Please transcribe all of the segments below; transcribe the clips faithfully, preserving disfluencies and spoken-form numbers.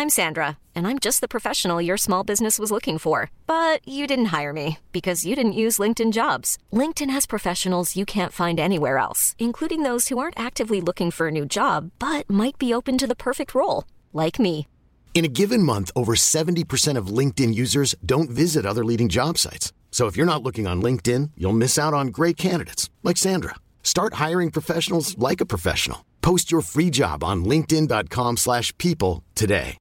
I'm Sandra, and I'm just the professional your small business was looking for. But you didn't hire me because you didn't use LinkedIn Jobs. LinkedIn has professionals you can't find anywhere else, including those who aren't actively looking for a new job, but might be open to the perfect role, like me. In a given month, over seventy percent of LinkedIn users don't visit other leading job sites. So if you're not looking on LinkedIn, you'll miss out on great candidates like Sandra. Start hiring professionals like a professional. Post your free job on linkedin.com slash people today.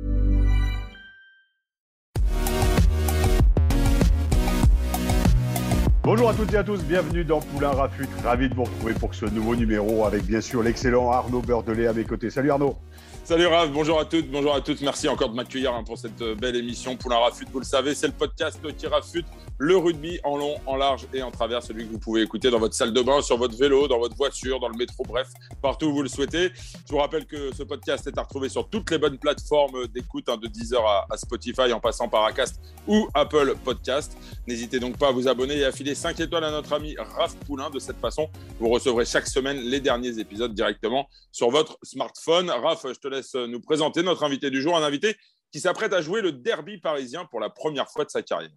Bonjour à toutes et à tous, bienvenue dans Poulain Rafut. Ravi de vous retrouver pour ce nouveau numéro avec bien sûr l'excellent Arnaud Beurdelet à mes côtés. Salut Arnaud. Salut Raph, bonjour à toutes, bonjour à toutes. Merci encore de m'accueillir hein, pour cette belle émission. Poulain Rafut, vous le savez, c'est le podcast qui rafute le rugby en long, en large et en travers. Celui que vous pouvez écouter dans votre salle de bain, sur votre vélo, dans votre voiture, dans le métro, bref, partout où vous le souhaitez. Je vous rappelle que ce podcast est à retrouver sur toutes les bonnes plateformes d'écoute, hein, de Deezer à, à Spotify, en passant par Acast ou Apple Podcast. N'hésitez donc pas à vous abonner et à filer cinq étoiles à notre ami Raph Poulain. De cette façon, vous recevrez chaque semaine les derniers épisodes directement sur votre smartphone. Raph, je te laisse nous présenter notre invité du jour, un invité qui s'apprête à jouer le derby parisien pour la première fois de sa carrière.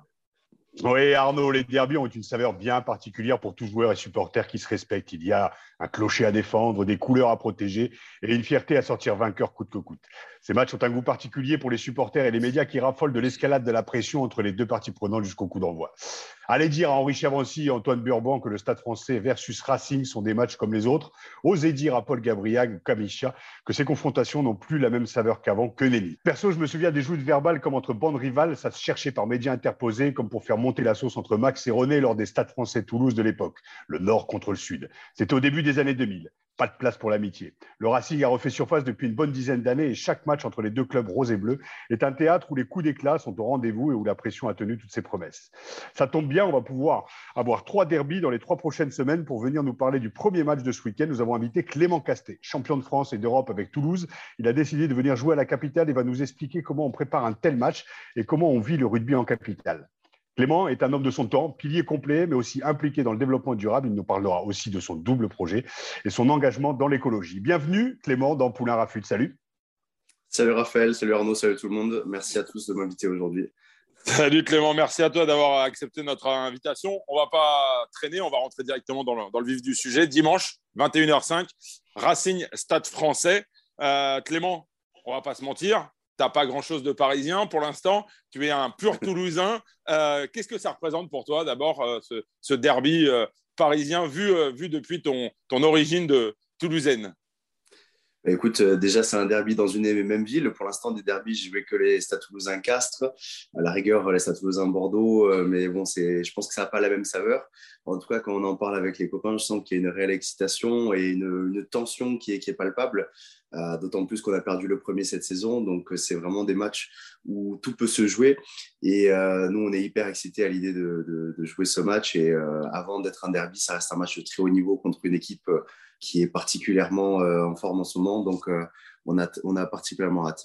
Oui Arnaud, les derbys ont une saveur bien particulière pour tout joueur et supporter qui se respecte. Il y a un clocher à défendre, des couleurs à protéger et une fierté à sortir vainqueur coûte que coûte. Ces matchs ont un goût particulier pour les supporters et les médias qui raffolent de l'escalade de la pression entre les deux parties prenantes jusqu'au coup d'envoi. Allez dire à Henri Chavancy et Antoine Burban que le Stade français versus Racing sont des matchs comme les autres. Osez dire à Paul Gabriel ou Kamisha que ces confrontations n'ont plus la même saveur qu'avant, que nenni. Perso, je me souviens des joutes verbales comme entre bandes rivales, ça se cherchait par médias interposés comme pour faire monter la sauce entre Max et René lors des Stades français Toulouse de l'époque. Le Nord contre le Sud. C'était au début des années deux mille. Pas de place pour l'amitié. Le Racing a refait surface depuis une bonne dizaine d'années et chaque match entre les deux clubs roses et bleus est un théâtre où les coups d'éclat sont au rendez-vous et où la pression a tenu toutes ses promesses. Ça tombe bien, on va pouvoir avoir trois derbys dans les trois prochaines semaines. Pour venir nous parler du premier match de ce week-end, nous avons invité Clément Castet, champion de France et d'Europe avec Toulouse. Il a décidé de venir jouer à la capitale et va nous expliquer comment on prépare un tel match et comment on vit le rugby en capitale. Clément est un homme de son temps, pilier complet, mais aussi impliqué dans le développement durable. Il nous parlera aussi de son double projet et son engagement dans l'écologie. Bienvenue Clément dans Poulain Rafut. Salut. Salut Raphaël, salut Arnaud, salut tout le monde. Merci à tous de m'inviter aujourd'hui. Salut Clément, merci à toi d'avoir accepté notre invitation. On ne va pas traîner, on va rentrer directement dans le, dans le vif du sujet. Dimanche, vingt et une heures cinq, Racing Stade français. Euh, Clément, on ne va pas se mentir. Tu n'as pas grand-chose de parisien pour l'instant. Tu es un pur Toulousain. Euh, qu'est-ce que ça représente pour toi, d'abord, euh, ce, ce derby euh, parisien vu, euh, vu depuis ton, ton origine de toulousaine? Bah, écoute, euh, déjà, c'est un derby dans une et même ville. Pour l'instant, des derbys, je vais que les Stades Toulousains Castres. À la rigueur, les Stades Toulousains Bordeaux. Euh, mais bon, c'est, je pense que ça n'a pas la même saveur. En tout cas, quand on en parle avec les copains, je sens qu'il y a une réelle excitation et une, une tension qui est, qui est palpable. Euh, d'autant plus qu'on a perdu le premier cette saison. Donc, c'est vraiment des matchs où tout peut se jouer. Et euh, nous, on est hyper excités à l'idée de, de, de jouer ce match. Et euh, avant d'être un derby, ça reste un match de très haut niveau contre une équipe euh, qui est particulièrement euh, en forme en ce moment. Donc, euh, on, a, on a particulièrement hâte.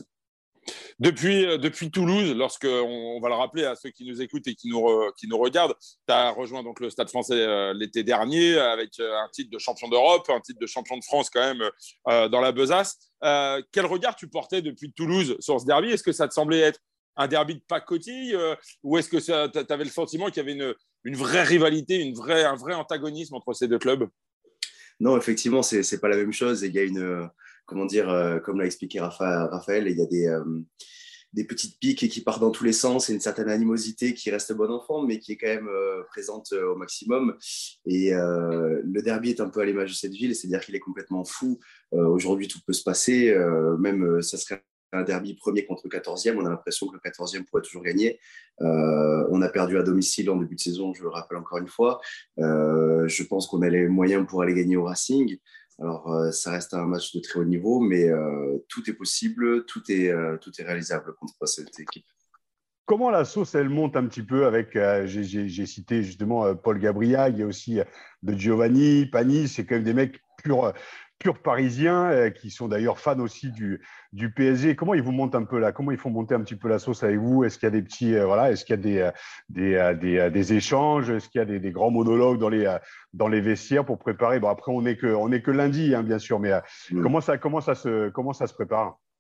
Depuis, depuis Toulouse, lorsque on, on va le rappeler à ceux qui nous écoutent et qui nous, re, qui nous regardent, tu as rejoint donc le Stade français euh, l'été dernier avec euh, un titre de champion d'Europe, un titre de champion de France quand même euh, dans la besace. Euh, quel regard tu portais depuis Toulouse sur ce derby? Est-ce que ça te semblait être un derby de pacotille euh, ou est-ce que tu avais le sentiment qu'il y avait une, une vraie rivalité, une vraie, un vrai antagonisme entre ces deux clubs? Non, effectivement, c'est c'est pas la même chose. Il y a une, euh, comment dire, euh, comme l'a expliqué Rapha, Raphaël, il y a des, euh, des petites piques qui partent dans tous les sens et une certaine animosité qui reste bon enfant, mais qui est quand même euh, présente euh, au maximum. Et euh, le derby est un peu à l'image de cette ville, c'est-à-dire qu'il est complètement fou. Euh, aujourd'hui, tout peut se passer. Euh, même, euh, ça serait un derby premier contre quatorzième. On a l'impression que le quatorzième pourrait toujours gagner. Euh, on a perdu à domicile en début de saison, je le rappelle encore une fois. Euh, je pense qu'on a les moyens pour aller gagner au Racing. Alors, euh, ça reste un match de très haut niveau, mais euh, tout est possible, tout est, euh, tout est réalisable contre cette équipe. Comment la sauce, elle monte un petit peu avec, euh, j'ai, j'ai, j'ai cité justement euh, Paul Gabriel, il y a aussi euh, de Giovanni, Pani, c'est quand même des mecs purs, purs parisiens euh, qui sont d'ailleurs fans aussi du, du P S G. Comment ils vous montent un peu là? Comment ils font monter un petit peu la sauce avec vous? Est-ce qu'il y a des petits, euh, voilà, est-ce qu'il y a des, euh, des, euh, des, euh, des échanges? Est-ce qu'il y a des, des grands monologues dans les, euh, dans les vestiaires pour préparer? Bon, après, on n'est que, on est que lundi, hein, bien sûr, mais euh, mmh. comment, ça, comment, ça se, comment ça se prépare?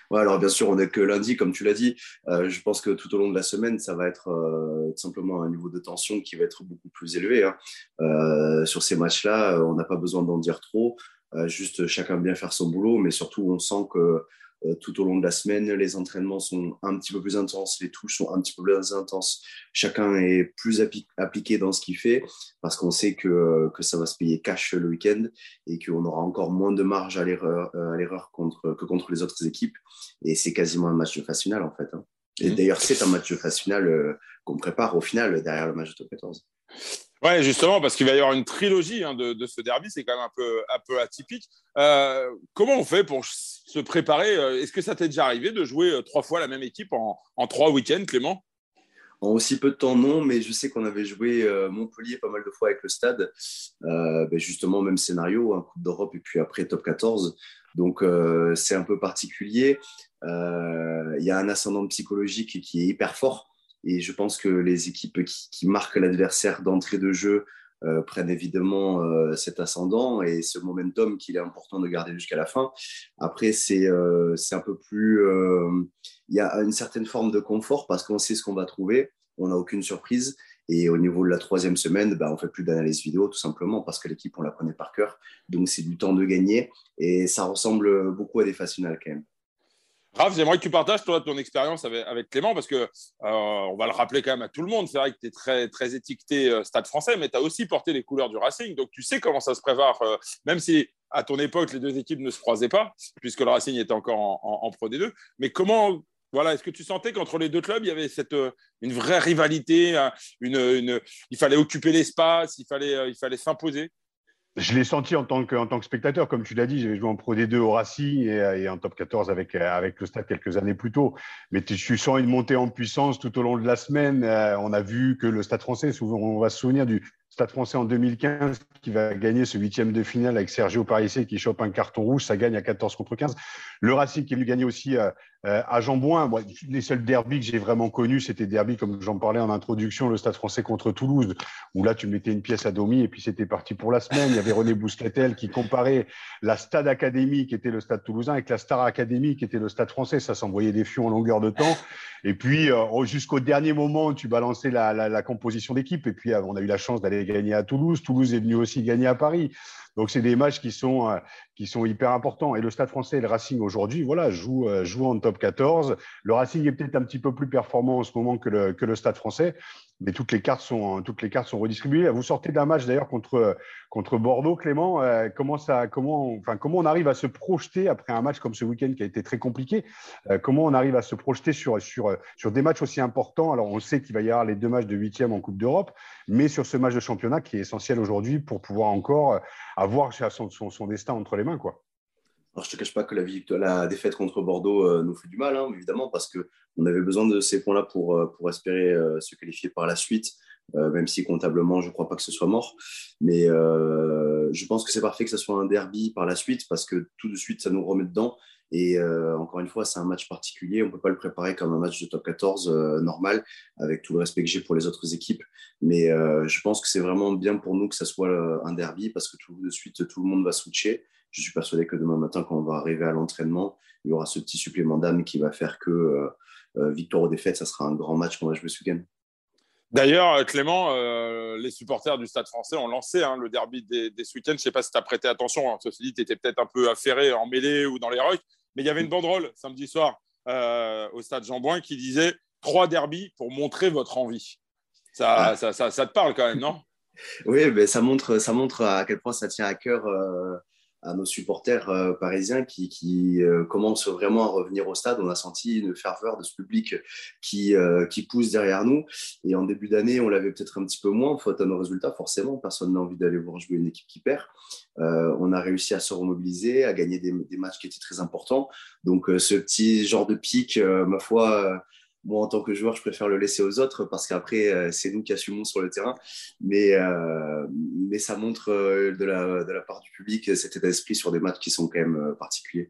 Ouais, alors bien sûr, on n'est que lundi, comme tu l'as dit. Euh, je pense que tout au long de la semaine, ça va être euh, tout simplement un niveau de tension qui va être beaucoup plus élevé. Hein. Euh, sur ces matchs-là, on n'a pas besoin d'en dire trop. Euh, juste chacun bien faire son boulot, mais surtout, on sent que euh, tout au long de la semaine, les entraînements sont un petit peu plus intenses, les touches sont un petit peu plus intenses. Chacun est plus appli- appliqué dans ce qu'il fait parce qu'on sait que, que ça va se payer cash le week-end et qu'on aura encore moins de marge à l'erreur, à l'erreur contre, que contre les autres équipes. Et c'est quasiment un match de phase finale, en fait. Hein. Et mmh. d'ailleurs, c'est un match de phase finale euh, qu'on prépare au final derrière le match de top quatorze. Ouais, justement, parce qu'il va y avoir une trilogie hein, de, de ce derby, c'est quand même un peu, un peu atypique. Euh, comment on fait pour se préparer ? Est-ce que ça t'est déjà arrivé de jouer trois fois la même équipe en, en trois week-ends, Clément ? En aussi peu de temps, non, mais je sais qu'on avait joué euh, Montpellier pas mal de fois avec le Stade. Euh, ben justement, même scénario, hein, Coupe d'Europe et puis après top quatorze. Donc, euh, c'est un peu particulier. Il euh, y a un ascendant psychologique qui est hyper fort. Et je pense que les équipes qui, qui marquent l'adversaire d'entrée de jeu euh, prennent évidemment euh, cet ascendant et ce momentum qu'il est important de garder jusqu'à la fin. Après, c'est, euh, c'est un peu plus... Il euh, y a une certaine forme de confort parce qu'on sait ce qu'on va trouver. On n'a aucune surprise. Et au niveau de la troisième semaine, bah, on ne fait plus d'analyse vidéo tout simplement parce que l'équipe, on la connaît par cœur. Donc, c'est du temps de gagner. Et ça ressemble beaucoup à des phases finales quand même. Raph, j'aimerais que tu partages toi, ton expérience avec, avec Clément parce qu'on euh, va le rappeler quand même à tout le monde. C'est vrai que tu es très, très étiqueté euh, Stade français, mais tu as aussi porté les couleurs du Racing. Donc, tu sais comment ça se prépare, euh, même si à ton époque, les deux équipes ne se croisaient pas, puisque le Racing était encore en, en, en Pro D deux. Mais comment, voilà, est-ce que tu sentais qu'entre les deux clubs, il y avait cette, euh, une vraie rivalité une, une, il fallait occuper l'espace, il fallait, euh, il fallait s'imposer? Je l'ai senti en tant que, en tant que spectateur, comme tu l'as dit, j'avais joué en Pro D deux au Racing et, et en Top quatorze avec, avec le Stade quelques années plus tôt. Mais tu, tu sens une montée en puissance tout au long de la semaine. Euh, on a vu que le Stade français, souvent, on va se souvenir du Stade français en deux mille quinze qui va gagner ce huitième de finale avec Sergio Parisse qui chope un carton rouge, ça gagne à quatorze contre quinze. Le Racing qui est venu gagner aussi euh, à Jean-Bouin. Bon, les seuls derbys que j'ai vraiment connus, c'était derby, comme j'en parlais en introduction, le Stade français contre Toulouse, où là, tu mettais une pièce à demi et puis c'était parti pour la semaine. Il y avait René Bouscatel qui comparait la Stade Académie, qui était le Stade toulousain, avec la Star Académie, qui était le Stade français. Ça s'envoyait des fions en longueur de temps. Et puis, euh, jusqu'au dernier moment, tu balançais la, la, la composition d'équipe. Et puis, euh, on a eu la chance d'aller gagner à Toulouse. Toulouse est venu aussi gagner à Paris. Donc, c'est des matchs qui sont, euh, qui sont hyper importants. Et le Stade français et le Racing, aujourd'hui, voilà, jouent, euh, jouent en top quatorze. Le Racing est peut-être un petit peu plus performant en ce moment que le, que le Stade français. Mais toutes les cartes sont, toutes les cartes sont redistribuées. Vous sortez d'un match, d'ailleurs, contre, contre Bordeaux, Clément. Euh, comment, ça, comment, enfin, comment on arrive à se projeter après un match comme ce week-end qui a été très compliqué euh, Comment on arrive à se projeter sur, sur, sur des matchs aussi importants? Alors, on sait qu'il va y avoir les deux matchs de huitième en Coupe d'Europe, mais sur ce match de championnat qui est essentiel aujourd'hui pour pouvoir encore avoir son, son, son destin entre les mains, quoi. Alors, je ne te cache pas que la, victoire, la défaite contre Bordeaux euh, nous fait du mal, hein, évidemment, parce qu'on avait besoin de ces points-là pour, pour espérer euh, se qualifier par la suite, euh, même si comptablement, je ne crois pas que ce soit mort. Mais euh, je pense que c'est parfait que ce soit un derby par la suite, parce que tout de suite, ça nous remet dedans. Et euh, encore une fois, c'est un match particulier. On ne peut pas le préparer comme un match de top quatorze euh, normal, avec tout le respect que j'ai pour les autres équipes. Mais euh, je pense que c'est vraiment bien pour nous que ça soit un derby, parce que tout de suite, tout le monde va switcher. Je suis persuadé que demain matin, quand on va arriver à l'entraînement, il y aura ce petit supplément d'âme qui va faire que euh, euh, victoire ou défaite, ça sera un grand match qu'on va jouer ce week-end. D'ailleurs, Clément, euh, les supporters du Stade français ont lancé hein, le derby des, des ce week-end. Je ne sais pas si tu as prêté attention. Hein. Ceci dit, tu étais peut-être un peu affairé en mêlée ou dans les rucks. Mais il y avait une banderole samedi soir euh, au Stade Jean-Bouin qui disait « Trois derbys pour montrer votre envie ». Ça, ah. ça, ça, ça te parle quand même, non? Oui, mais ça montre, ça montre à quel point ça tient à cœur euh, à nos supporters euh, parisiens qui, qui euh, commencent vraiment à revenir au stade. On a senti une ferveur de ce public qui, euh, qui pousse derrière nous. Et en début d'année, on l'avait peut-être un petit peu moins, faute à nos résultats, forcément. Personne n'a envie d'aller voir jouer une équipe qui perd. Euh, on a réussi à se remobiliser, à gagner des, des matchs qui étaient très importants. Donc, euh, ce petit genre de pic, euh, ma foi... Euh, Moi, en tant que joueur, je préfère le laisser aux autres parce qu'après, euh, c'est nous qui assumons sur le terrain. Mais, euh, mais ça montre euh, de, la, de la part du public cet état d'esprit sur des matchs qui sont quand même euh, particuliers.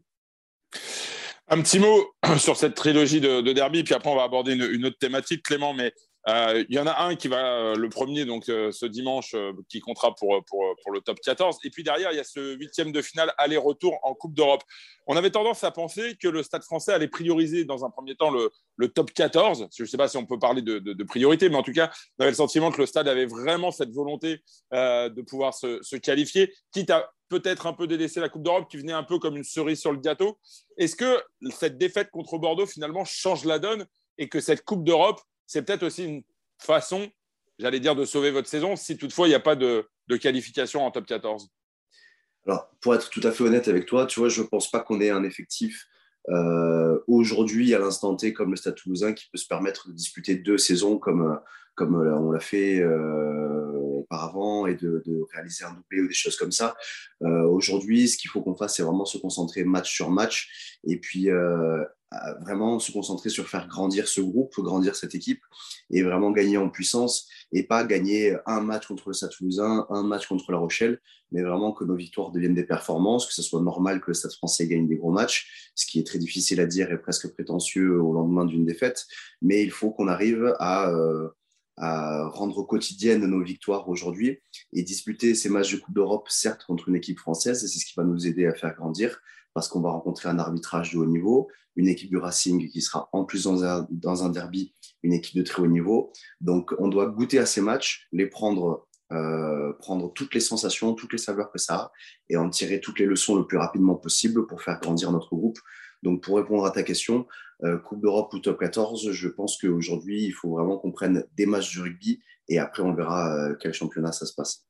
Un petit mot sur cette trilogie de, de derby, puis après, on va aborder une, une autre thématique, Clément. Mais Euh, il y en a un qui va euh, le premier, donc euh, ce dimanche, euh, qui comptera pour, pour, pour le top quatorze. Et puis derrière, il y a ce huitième de finale aller-retour en Coupe d'Europe. On avait tendance à penser que le Stade français allait prioriser dans un premier temps le, le top quatorze. Je ne sais pas si on peut parler de, de, de priorité, mais en tout cas, on avait le sentiment que le Stade avait vraiment cette volonté euh, de pouvoir se, se qualifier, quitte à peut-être un peu délaisser la Coupe d'Europe qui venait un peu comme une cerise sur le gâteau. Est-ce que cette défaite contre Bordeaux, finalement, change la donne et que cette Coupe d'Europe, c'est peut-être aussi une façon, j'allais dire, de sauver votre saison si toutefois il n'y a pas de, de qualification en top quatorze? Alors, pour être tout à fait honnête avec toi, tu vois, je ne pense pas qu'on ait un effectif euh, aujourd'hui, à l'instant T, comme le Stade Toulousain, qui peut se permettre de disputer deux saisons comme, comme on l'a fait euh, auparavant et de, de réaliser un doublé ou des choses comme ça. Euh, aujourd'hui, ce qu'il faut qu'on fasse, c'est vraiment se concentrer match sur match et puis euh, vraiment se concentrer sur faire grandir ce groupe, grandir cette équipe et vraiment gagner en puissance et pas gagner un match contre le Stade Toulousain, un match contre La Rochelle, mais vraiment que nos victoires deviennent des performances, que ce soit normal que le Stade français gagne des gros matchs, ce qui est très difficile à dire et presque prétentieux au lendemain d'une défaite, mais il faut qu'on arrive à, euh, à rendre quotidiennes nos victoires aujourd'hui et disputer ces matchs de Coupe d'Europe, certes contre une équipe française, et c'est ce qui va nous aider à faire grandir, parce qu'on va rencontrer un arbitrage de haut niveau, une équipe du Racing qui sera en plus dans un, dans un derby, une équipe de très haut niveau. Donc, on doit goûter à ces matchs, les prendre, euh, prendre toutes les sensations, toutes les saveurs que ça a et en tirer toutes les leçons le plus rapidement possible pour faire grandir notre groupe. Donc, pour répondre à ta question, euh, Coupe d'Europe ou Top quatorze, je pense qu'aujourd'hui, il faut vraiment qu'on prenne des matchs de rugby et après, on verra euh, quel championnat ça se passe.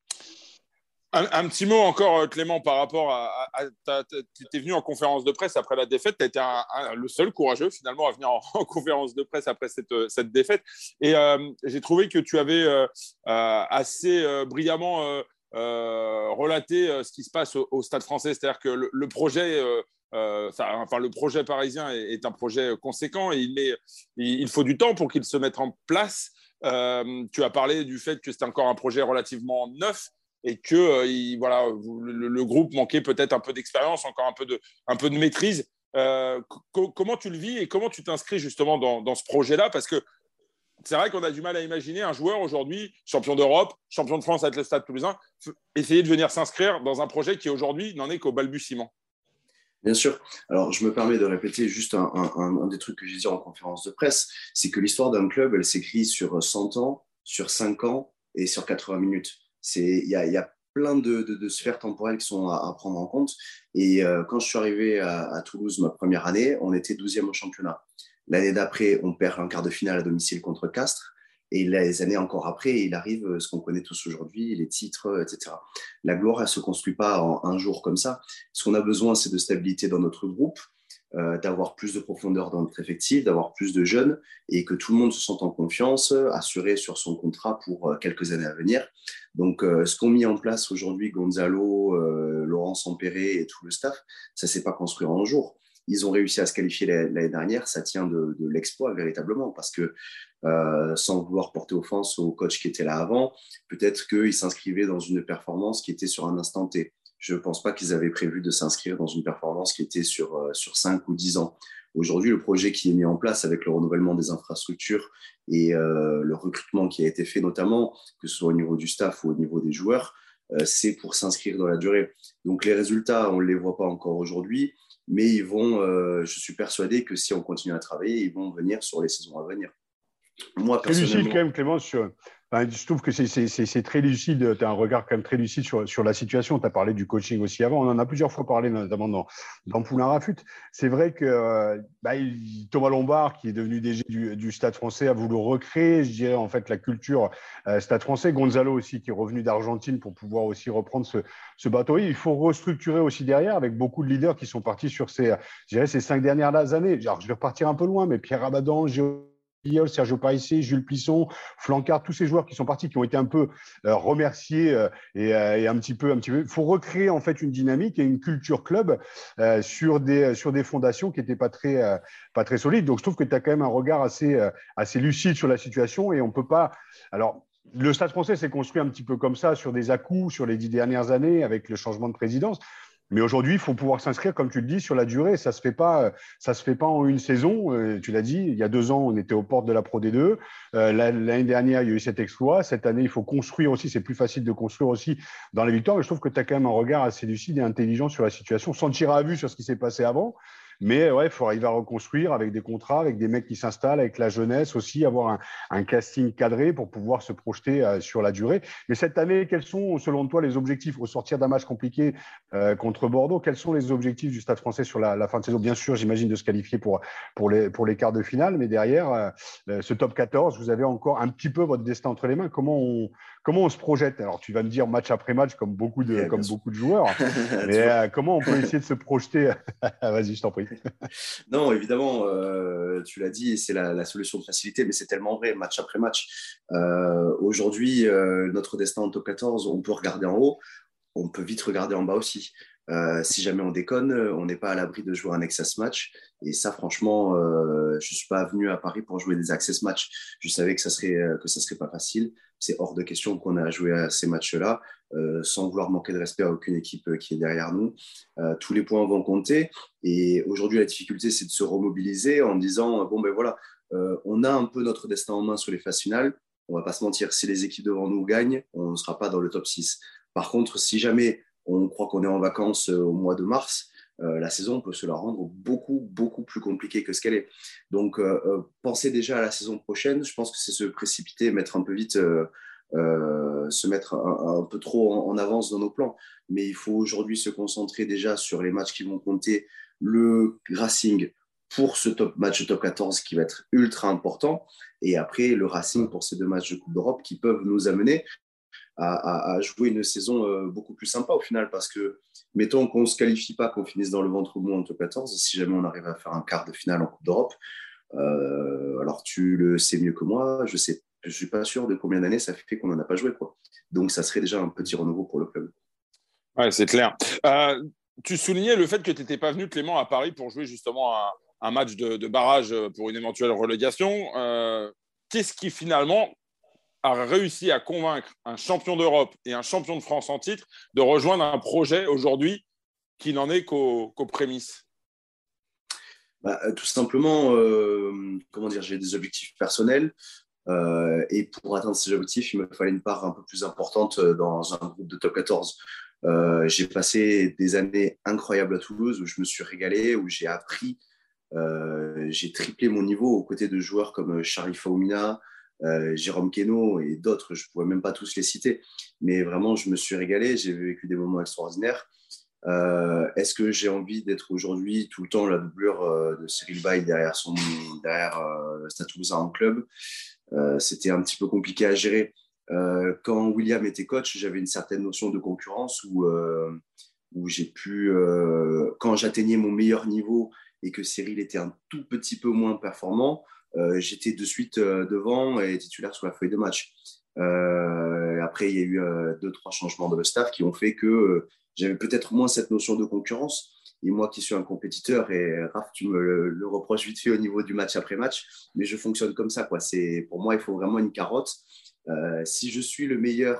Un, un petit mot encore, Clément, par rapport à… à, à tu es venu en conférence de presse après la défaite. Tu as été un, un, le seul courageux, finalement, à venir en, en conférence de presse après cette, cette défaite. Et euh, j'ai trouvé que tu avais euh, euh, assez euh, brillamment euh, euh, relaté euh, ce qui se passe au, au Stade français. C'est-à-dire que le, le projet… Euh, Euh, enfin, le projet parisien est, est un projet conséquent et il, est, il faut du temps pour qu'il se mette en place. Euh, tu as parlé du fait que c'était encore un projet relativement neuf et que euh, il, voilà, le, le groupe manquait peut-être un peu d'expérience, encore un peu de, un peu de maîtrise. Euh, co- comment tu le vis et comment tu t'inscris justement dans, dans ce projet-là? Parce que c'est vrai qu'on a du mal à imaginer un joueur aujourd'hui, champion d'Europe, champion de France avec le Stade Toulousain, essayer de venir s'inscrire dans un projet qui aujourd'hui n'en est qu'au balbutiement. Bien sûr. Alors, je me permets de répéter juste un, un, un des trucs que j'ai dit en conférence de presse, c'est que l'histoire d'un club, elle s'écrit sur cent ans, sur cinq ans et sur quatre-vingts minutes. Il y a, y a plein de, de, de sphères temporelles qui sont à, à prendre en compte. Et euh, quand je suis arrivé à, à Toulouse, ma première année, on était douzième au championnat. L'année d'après, on perd un quart de finale à domicile contre Castres. Et les années encore après, il arrive ce qu'on connaît tous aujourd'hui, les titres, et cetera. La gloire, elle ne se construit pas en un jour comme ça. Ce qu'on a besoin, c'est de stabilité dans notre groupe, euh, d'avoir plus de profondeur dans notre effectif, d'avoir plus de jeunes et que tout le monde se sente en confiance, assuré sur son contrat pour euh, quelques années à venir. Donc, euh, ce qu'ont mis en place aujourd'hui Gonzalo, euh, Laurent Sampéré et tout le staff, ça ne s'est pas construit en un jour. Ils ont réussi à se qualifier l'année dernière, ça tient de, de l'exploit véritablement, parce que euh, sans vouloir porter offense au coach qui était là avant, peut-être qu'ils s'inscrivaient dans une performance qui était sur un instant T. Je ne pense pas qu'ils avaient prévu de s'inscrire dans une performance qui était sur, euh, sur cinq ou dix ans. Aujourd'hui, le projet qui est mis en place avec le renouvellement des infrastructures et euh, le recrutement qui a été fait notamment, que ce soit au niveau du staff ou au niveau des joueurs, euh, c'est pour s'inscrire dans la durée. Donc les résultats, on ne les voit pas encore aujourd'hui, mais ils vont, euh, je suis persuadé que si on continue à travailler, ils vont venir sur les saisons à venir. Moi, très lucide quand même, Clément. Sur... Enfin, je trouve que c'est, c'est, c'est, c'est très lucide. Tu as un regard quand même très lucide sur, sur la situation. Tu as parlé du coaching aussi avant. On en a plusieurs fois parlé, notamment dans, dans Poulain Rafut. C'est vrai que euh, bah, il, Thomas Lombard, qui est devenu D G du, du Stade français, a voulu recréer, je dirais, en fait, la culture euh, Stade français. Gonzalo aussi, qui est revenu d'Argentine pour pouvoir aussi reprendre ce, ce bateau. Il faut restructurer aussi derrière avec beaucoup de leaders qui sont partis sur ces, je dirais, ces cinq dernières années. Alors, je vais repartir un peu loin, mais Pierre Rabadan, Géo Sergio Parissé, Jules Plisson, Flancard, tous ces joueurs qui sont partis, qui ont été un peu euh, remerciés euh, et, euh, et un petit peu, un petit peu. Il faut recréer en fait une dynamique et une culture club euh, sur des sur des fondations qui n'étaient pas très euh, pas très solides. Donc je trouve que tu as quand même un regard assez euh, assez lucide sur la situation et on peut pas. Alors le Stade français s'est construit un petit peu comme ça sur des à-coups sur les dix dernières années avec le changement de présidence. Mais aujourd'hui, il faut pouvoir s'inscrire, comme tu le dis, sur la durée. Ça ne se fait pas, ça se fait pas en une saison. Euh, tu l'as dit, il y a deux ans, on était aux portes de la Pro D deux. Euh, l'année dernière, il y a eu cet exploit. Cette année, il faut construire aussi. C'est plus facile de construire aussi dans les victoires. Mais je trouve que tu as quand même un regard assez lucide et intelligent sur la situation, sans tirer à vue sur ce qui s'est passé avant. Mais ouais, il faut arriver à reconstruire avec des contrats, avec des mecs qui s'installent, avec la jeunesse aussi, avoir un, un casting cadré pour pouvoir se projeter euh, sur la durée. Mais cette année, quels sont, selon toi, les objectifs au sortir d'un match compliqué euh, contre Bordeaux? Quels sont les objectifs du Stade Français sur la, la fin de saison? Bien sûr, j'imagine de se qualifier pour, pour, les, pour les quarts de finale, mais derrière, euh, ce top quatorze, vous avez encore un petit peu votre destin entre les mains. Comment on, comment on se projette? Alors, tu vas me dire match après match, comme beaucoup de, yeah, comme beaucoup de joueurs, mais euh, comment on peut essayer de se projeter? Vas-y, je t'en prie. Non, évidemment, euh, tu l'as dit, c'est la, la solution de facilité, mais c'est tellement vrai, match après match. Euh, aujourd'hui, euh, notre destin en top quatorze, on peut regarder en haut, on peut vite regarder en bas aussi. Euh, si jamais on déconne, on n'est pas à l'abri de jouer un Access match. Et ça, franchement, euh, je ne suis pas venu à Paris pour jouer des Access match. Je savais que ça serait, que ça serait pas facile. C'est hors de question qu'on a joué à ces matchs-là, euh, sans vouloir manquer de respect à aucune équipe qui est derrière nous. Euh, tous les points vont compter. Et aujourd'hui, la difficulté, c'est de se remobiliser en disant, bon, ben voilà, euh, on a un peu notre destin en main sur les phases finales. On ne va pas se mentir, si les équipes devant nous gagnent, on ne sera pas dans le top six. Par contre, si jamais on croit qu'on est en vacances au mois de mars, euh, la saison peut se la rendre beaucoup, beaucoup plus compliquée que ce qu'elle est. Donc, euh, euh, penser déjà à la saison prochaine, je pense que c'est se précipiter, mettre un peu vite, euh, euh, se mettre un, un peu trop en, en avance dans nos plans. Mais il faut aujourd'hui se concentrer déjà sur les matchs qui vont compter, le Racing pour ce top match top quatorze qui va être ultra important, et après le Racing pour ces deux matchs de Coupe d'Europe qui peuvent nous amener À, à, à jouer une saison euh, beaucoup plus sympa au final, parce que mettons qu'on ne se qualifie pas, qu'on finisse dans le ventre mou en top quatorze, si jamais on arrive à faire un quart de finale en Coupe d'Europe, euh, alors tu le sais mieux que moi, je sais, je suis pas sûr de combien d'années ça fait qu'on n'en a pas joué, quoi. Donc ça serait déjà un petit renouveau pour le club. Ouais, c'est clair. Euh, tu soulignais le fait que tu n'étais pas venu, Clément, à Paris pour jouer justement un, un match de, de barrage pour une éventuelle relégation. Euh, qu'est-ce qui finalement a réussi à convaincre un champion d'Europe et un champion de France en titre de rejoindre un projet aujourd'hui qui n'en est qu'aux, qu'aux prémices? Bah, tout simplement, euh, comment dire, j'ai des objectifs personnels euh, et pour atteindre ces objectifs, il me fallait une part un peu plus importante dans un groupe de top quatorze. Euh, j'ai passé des années incroyables à Toulouse où je me suis régalé, où j'ai appris, euh, j'ai triplé mon niveau aux côtés de joueurs comme Sharifa Oumina, Euh, Jérôme Queneau et d'autres, je ne pourrais même pas tous les citer, mais vraiment je me suis régalé, j'ai vécu des moments extraordinaires. Euh, est-ce que j'ai envie d'être aujourd'hui tout le temps la doublure euh, de Cyril Bay derrière, son, derrière euh, Stade Toulousain en club? euh, C'était un petit peu compliqué à gérer. Euh, quand William était coach, j'avais une certaine notion de concurrence où, euh, où j'ai pu, euh, quand j'atteignais mon meilleur niveau et que Cyril était un tout petit peu moins performant, Euh, j'étais de suite euh, devant et titulaire sur la feuille de match. Euh, après, il y a eu euh, deux, trois changements de staff qui ont fait que euh, j'avais peut-être moins cette notion de concurrence. Et moi qui suis un compétiteur, et Raph, tu me le, le reproches vite fait au niveau du match après match, mais je fonctionne comme ça, quoi. C'est, pour moi, il faut vraiment une carotte. Euh, si je suis le meilleur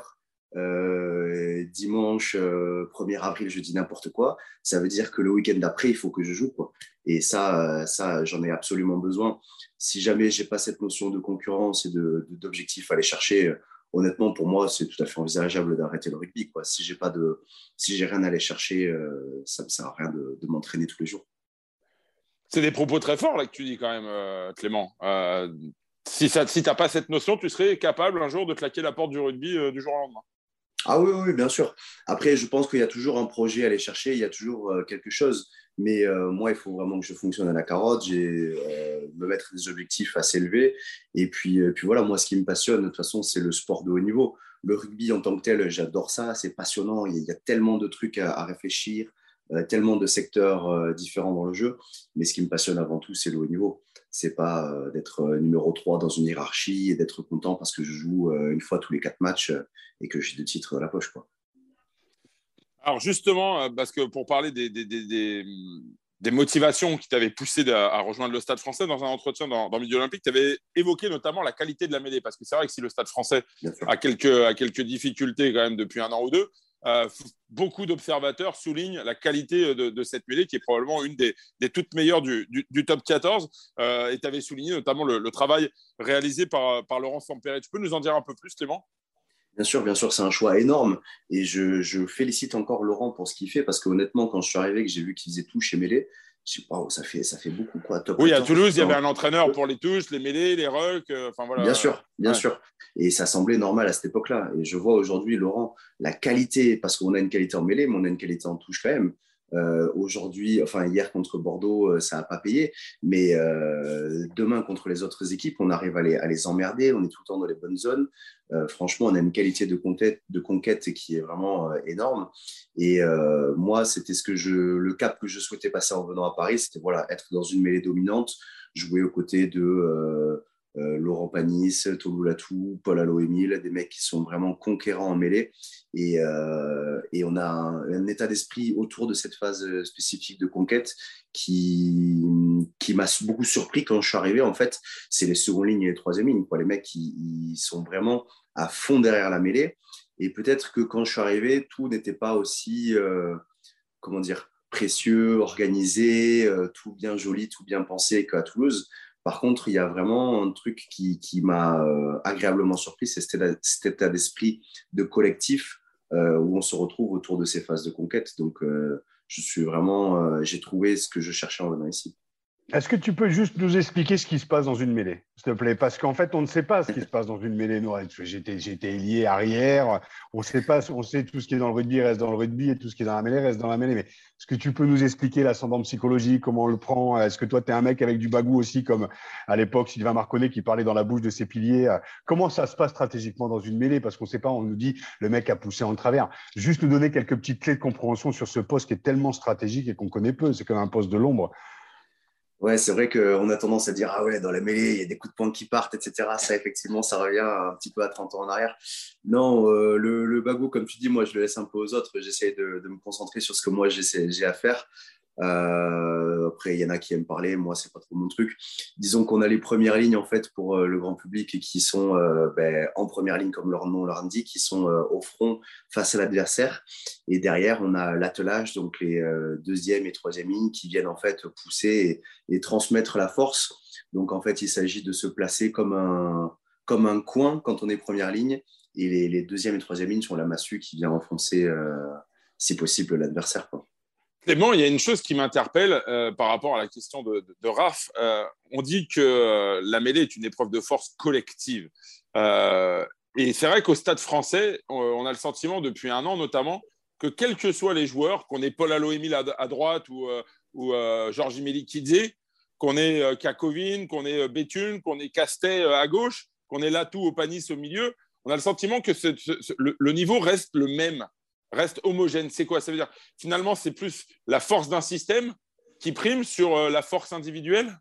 Euh, dimanche euh, premier avril, je dis n'importe quoi, ça veut dire que le week-end d'après, il faut que je joue, quoi. Et ça, euh, ça j'en ai absolument besoin. Si jamais j'ai pas cette notion de concurrence et de, de, d'objectif à aller chercher, euh, honnêtement, pour moi, c'est tout à fait envisageable d'arrêter le rugby, quoi. Si j'ai pas de, si j'ai rien à aller chercher, euh, ça me sert à rien de, de m'entraîner tous les jours. C'est des propos très forts là que tu dis quand même, euh, Clément. Euh, si ça, si t'as pas cette notion, tu serais capable un jour de claquer la porte du rugby euh, du jour au lendemain. Ah oui, oui, bien sûr. Après, je pense qu'il y a toujours un projet à aller chercher, il y a toujours euh, quelque chose. Mais euh, moi, il faut vraiment que je fonctionne à la carotte, j'ai, euh, me mettre des objectifs assez élevés. Et puis, euh, puis voilà, moi, ce qui me passionne, de toute façon, c'est le sport de haut niveau. Le rugby en tant que tel, j'adore ça, c'est passionnant. Il y a tellement de trucs à, à réfléchir, euh, tellement de secteurs euh, différents dans le jeu. Mais ce qui me passionne avant tout, c'est le haut niveau. C'est pas euh, d'être euh, numéro trois dans une hiérarchie et d'être content parce que je joue euh, une fois tous les quatre matchs euh, et que j'ai deux titres dans la poche, quoi. Alors justement, parce que pour parler des, des, des, des, des motivations qui t'avaient poussé à, à rejoindre le Stade Français, dans un entretien dans, dans Midi Olympique, tu avais évoqué notamment la qualité de la mêlée, parce que c'est vrai que si le Stade Français a quelques, a quelques difficultés quand même depuis un an ou deux, euh, beaucoup d'observateurs soulignent la qualité de, de cette mêlée qui est probablement une des, des toutes meilleures du, du, du top quatorze. Euh, et tu avais souligné notamment le, le travail réalisé par, par Laurent Sampere. Tu peux nous en dire un peu plus, Clément ? Bien sûr, bien sûr, c'est un choix énorme et je, je félicite encore Laurent pour ce qu'il fait parce qu'honnêtement, quand je suis arrivé, que j'ai vu qu'il faisait tout chez Mêlée, je sais pas, wow, ça fait ça fait beaucoup quoi. Top oui, à quatorze, Toulouse, il y avait un entraîneur pour les touches, les mêlées, les rucks. Euh, enfin voilà. Bien sûr, bien ouais. sûr. Et ça semblait normal à cette époque-là. Et je vois aujourd'hui, Laurent, la qualité, parce qu'on a une qualité en mêlée, mais on a une qualité en touche quand même. Euh, aujourd'hui, enfin hier contre Bordeaux, euh, ça n'a pas payé, mais euh, demain contre les autres équipes, on arrive à les, à les emmerder, on est tout le temps dans les bonnes zones. Euh, franchement, on a une qualité de conquête, de conquête qui est vraiment euh, énorme. Et euh, moi, c'était ce que je, le cap que je souhaitais passer en venant à Paris, c'était voilà, être dans une mêlée dominante, jouer aux côtés de euh, euh, Laurent Panis, Tolou Latou, Paul Allo-Émile, des mecs qui sont vraiment conquérants en mêlée. Et, euh, et on a un, un état d'esprit autour de cette phase spécifique de conquête qui, qui m'a beaucoup surpris quand je suis arrivé. En fait, c'est les secondes lignes et les troisième lignes, quoi. Les mecs, ils, ils sont vraiment à fond derrière la mêlée. Et peut-être que quand je suis arrivé, tout n'était pas aussi, euh, comment dire, précieux, organisé, euh, tout bien joli, tout bien pensé qu'à Toulouse. Par contre, il y a vraiment un truc qui, qui m'a euh, agréablement surpris, c'est cet, cet état d'esprit de collectif euh, où on se retrouve autour de ces phases de conquête. Donc, euh, je suis vraiment, euh, j'ai trouvé ce que je cherchais en venant ici. Est-ce que tu peux juste nous expliquer ce qui se passe dans une mêlée, s'il te plaît? Parce qu'en fait, on ne sait pas ce qui se passe dans une mêlée. Nous, j'étais, j'étais ailier, arrière. On sait pas, on sait tout ce qui est dans le rugby reste dans le rugby et tout ce qui est dans la mêlée reste dans la mêlée. Mais est-ce que tu peux nous expliquer l'ascendant psychologique, comment on le prend? Est-ce que toi, tu es un mec avec du bagou aussi, comme à l'époque Sylvain Marconnet qui parlait dans la bouche de ses piliers? Comment ça se passe stratégiquement dans une mêlée? Parce qu'on ne sait pas, on nous dit le mec a poussé en travers. Juste nous donner quelques petites clés de compréhension sur ce poste qui est tellement stratégique et qu'on connaît peu. C'est comme un poste de l'ombre. Ouais, c'est vrai qu'on a tendance à dire « Ah ouais, dans la mêlée, il y a des coups de poing qui partent, et cetera » Ça, effectivement, ça revient un petit peu à trente ans en arrière. Non, euh, le, le bagou, comme tu dis, moi, je le laisse un peu aux autres. J'essaie de, de me concentrer sur ce que moi, j'essaie, j'ai à faire. Euh, après, il y en a qui aiment parler. Moi, c'est pas trop mon truc. Disons qu'on a les premières lignes, en fait, pour euh, le grand public qui sont euh, ben, en première ligne, comme leur nom l'indique, qui sont euh, au front face à l'adversaire. Et derrière, on a l'attelage, donc les euh, deuxième et troisième lignes qui viennent, en fait, pousser et, et transmettre la force. Donc, en fait, il s'agit de se placer comme un, comme un coin quand on est première ligne. Et les, les deuxième et troisième lignes sont la massue qui vient enfoncer, euh, si possible, l'adversaire, quoi. Clément, il y a une chose qui m'interpelle euh, par rapport à la question de, de, de Raph. Euh, on dit que euh, la mêlée est une épreuve de force collective. Euh, et c'est vrai qu'au Stade français, on, on a le sentiment depuis un an notamment que quels que soient les joueurs, qu'on ait Paul Allo-Émile à, à droite ou, euh, ou euh, Georges Melikidze, qu'on ait euh, Kakovin, qu'on ait euh, Béthune, qu'on ait Castet euh, à gauche, qu'on ait Latou au Panis au milieu, on a le sentiment que ce, ce, ce, le, le niveau reste le même. Reste homogène. C'est quoi? Ça veut dire finalement, c'est plus la force d'un système qui prime sur euh, la force individuelle?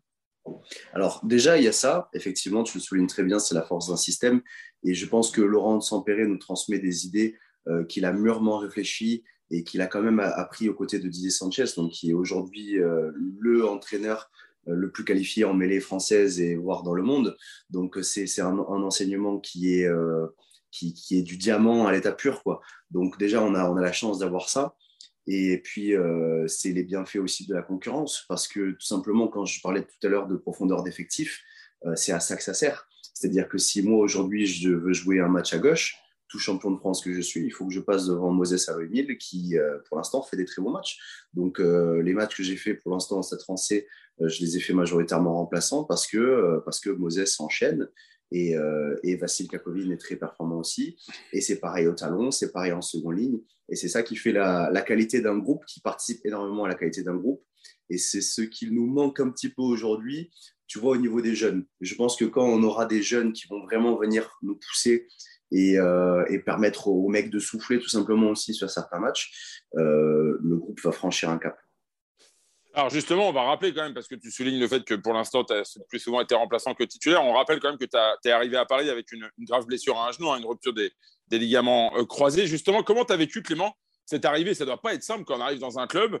Alors déjà, il y a ça. Effectivement, tu le soulignes très bien, c'est la force d'un système. Et je pense que Laurent Sampere nous transmet des idées euh, qu'il a mûrement réfléchies et qu'il a quand même appris aux côtés de Didier Sanchez, donc qui est aujourd'hui euh, le entraîneur euh, le plus qualifié en mêlée française et voire dans le monde. Donc c'est, c'est un, un enseignement qui est... Euh, Qui, qui est du diamant à l'état pur, quoi. Donc déjà, on a, on a la chance d'avoir ça. Et puis, euh, c'est les bienfaits aussi de la concurrence, parce que tout simplement, quand je parlais tout à l'heure de profondeur d'effectif, euh, c'est à ça que ça sert. C'est-à-dire que si moi, aujourd'hui, je veux jouer un match à gauche, tout champion de France que je suis, il faut que je passe devant Moses Allo-Émile, qui, euh, pour l'instant, fait des très bons matchs. Donc, euh, les matchs que j'ai faits pour l'instant en Stade français, euh, je les ai fait majoritairement remplaçants parce que, euh, parce que Moses enchaîne. Et, euh, et Vassil Kakovin est très performant aussi. Et c'est pareil au talon, c'est pareil en seconde ligne. Et c'est ça qui fait la, la qualité d'un groupe, qui participe énormément à la qualité d'un groupe. Et c'est ce qu'il nous manque un petit peu aujourd'hui, tu vois, au niveau des jeunes. Je pense que quand on aura des jeunes qui vont vraiment venir nous pousser et, euh, et permettre aux mecs de souffler tout simplement aussi sur certains matchs, euh, le groupe va franchir un cap. Alors justement, on va rappeler quand même, parce que tu soulignes le fait que pour l'instant, tu as plus souvent été remplaçant que titulaire. On rappelle quand même que tu es arrivé à Paris avec une, une grave blessure à un genou, hein, une rupture des, des ligaments euh, croisés. Justement, comment tu as vécu, Clément, cette arrivée? Ça ne doit pas être simple quand on arrive dans un club.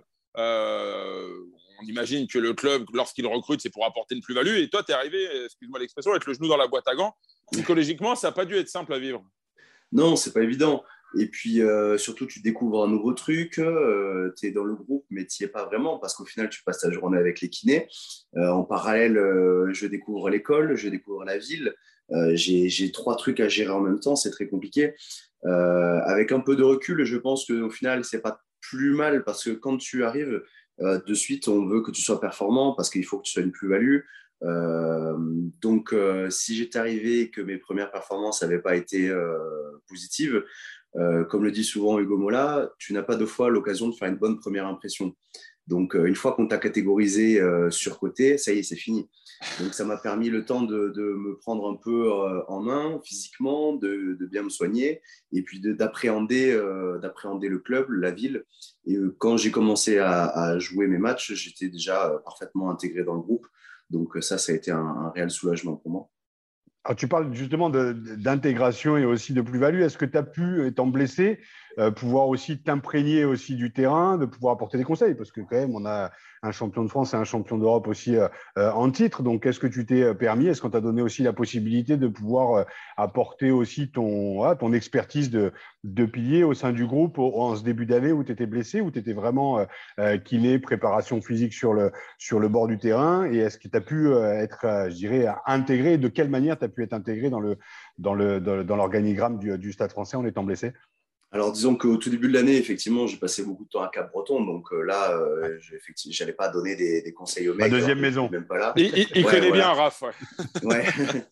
Euh, on imagine que le club, lorsqu'il recrute, c'est pour apporter une plus-value. Et toi, tu es arrivé, excuse-moi l'expression, avec le genou dans la boîte à gants. Psychologiquement, ça n'a pas dû être simple à vivre. Non, c'est pas évident. Et puis, euh, surtout, tu découvres un nouveau truc, euh, tu es dans le groupe, mais tu n'y es pas vraiment parce qu'au final, tu passes ta journée avec les kinés. Euh, en parallèle, euh, je découvre l'école, je découvre la ville. Euh, j'ai, j'ai trois trucs à gérer en même temps, c'est très compliqué. Euh, avec un peu de recul, je pense qu'au final, c'est pas plus mal parce que quand tu arrives, euh, de suite, on veut que tu sois performant parce qu'il faut que tu sois une plus-value. Euh, donc, euh, si j'étais arrivé et que mes premières performances n'avaient pas été euh, positives, euh, comme le dit souvent Hugo Mola, tu n'as pas deux fois l'occasion de faire une bonne première impression. Donc, euh, une fois qu'on t'a catégorisé euh, surcoté, ça y est, c'est fini. Donc, ça m'a permis le temps de, de me prendre un peu euh, en main physiquement, de, de bien me soigner et puis de, d'appréhender, euh, d'appréhender le club, la ville. Et euh, quand j'ai commencé à, à jouer mes matchs, j'étais déjà euh, parfaitement intégré dans le groupe. Donc, euh, ça, ça a été un, un réel soulagement pour moi. Alors, tu parles justement de, d'intégration et aussi de plus-value. Est-ce que tu as pu, étant blessé, euh, pouvoir aussi t'imprégner aussi du terrain, de pouvoir apporter des conseils? Parce que quand même, on a un champion de France et un champion d'Europe aussi euh, euh, en titre. Donc, est-ce que tu t'es permis, est-ce qu'on t'a donné aussi la possibilité de pouvoir euh, apporter aussi ton, voilà, ton expertise de, de pilier au sein du groupe au, en ce début d'année où tu étais blessé, où tu étais vraiment euh, euh, kiné, préparation physique sur le, sur le bord du terrain? Et est-ce que tu as pu euh, être, euh, je dirais, intégré? De quelle manière tu as pu être intégré dans, le, dans, le, dans, dans l'organigramme du, du Stade Français en étant blessé? Alors, disons qu'au tout début de l'année, effectivement, j'ai passé beaucoup de temps à Cap-Breton. Donc euh, là, euh, je n'allais pas donner des, des conseils aux mecs. Ma deuxième maison. Même pas là. Il, il, il ouais, connaît voilà. bien Raph. Ouais. ouais.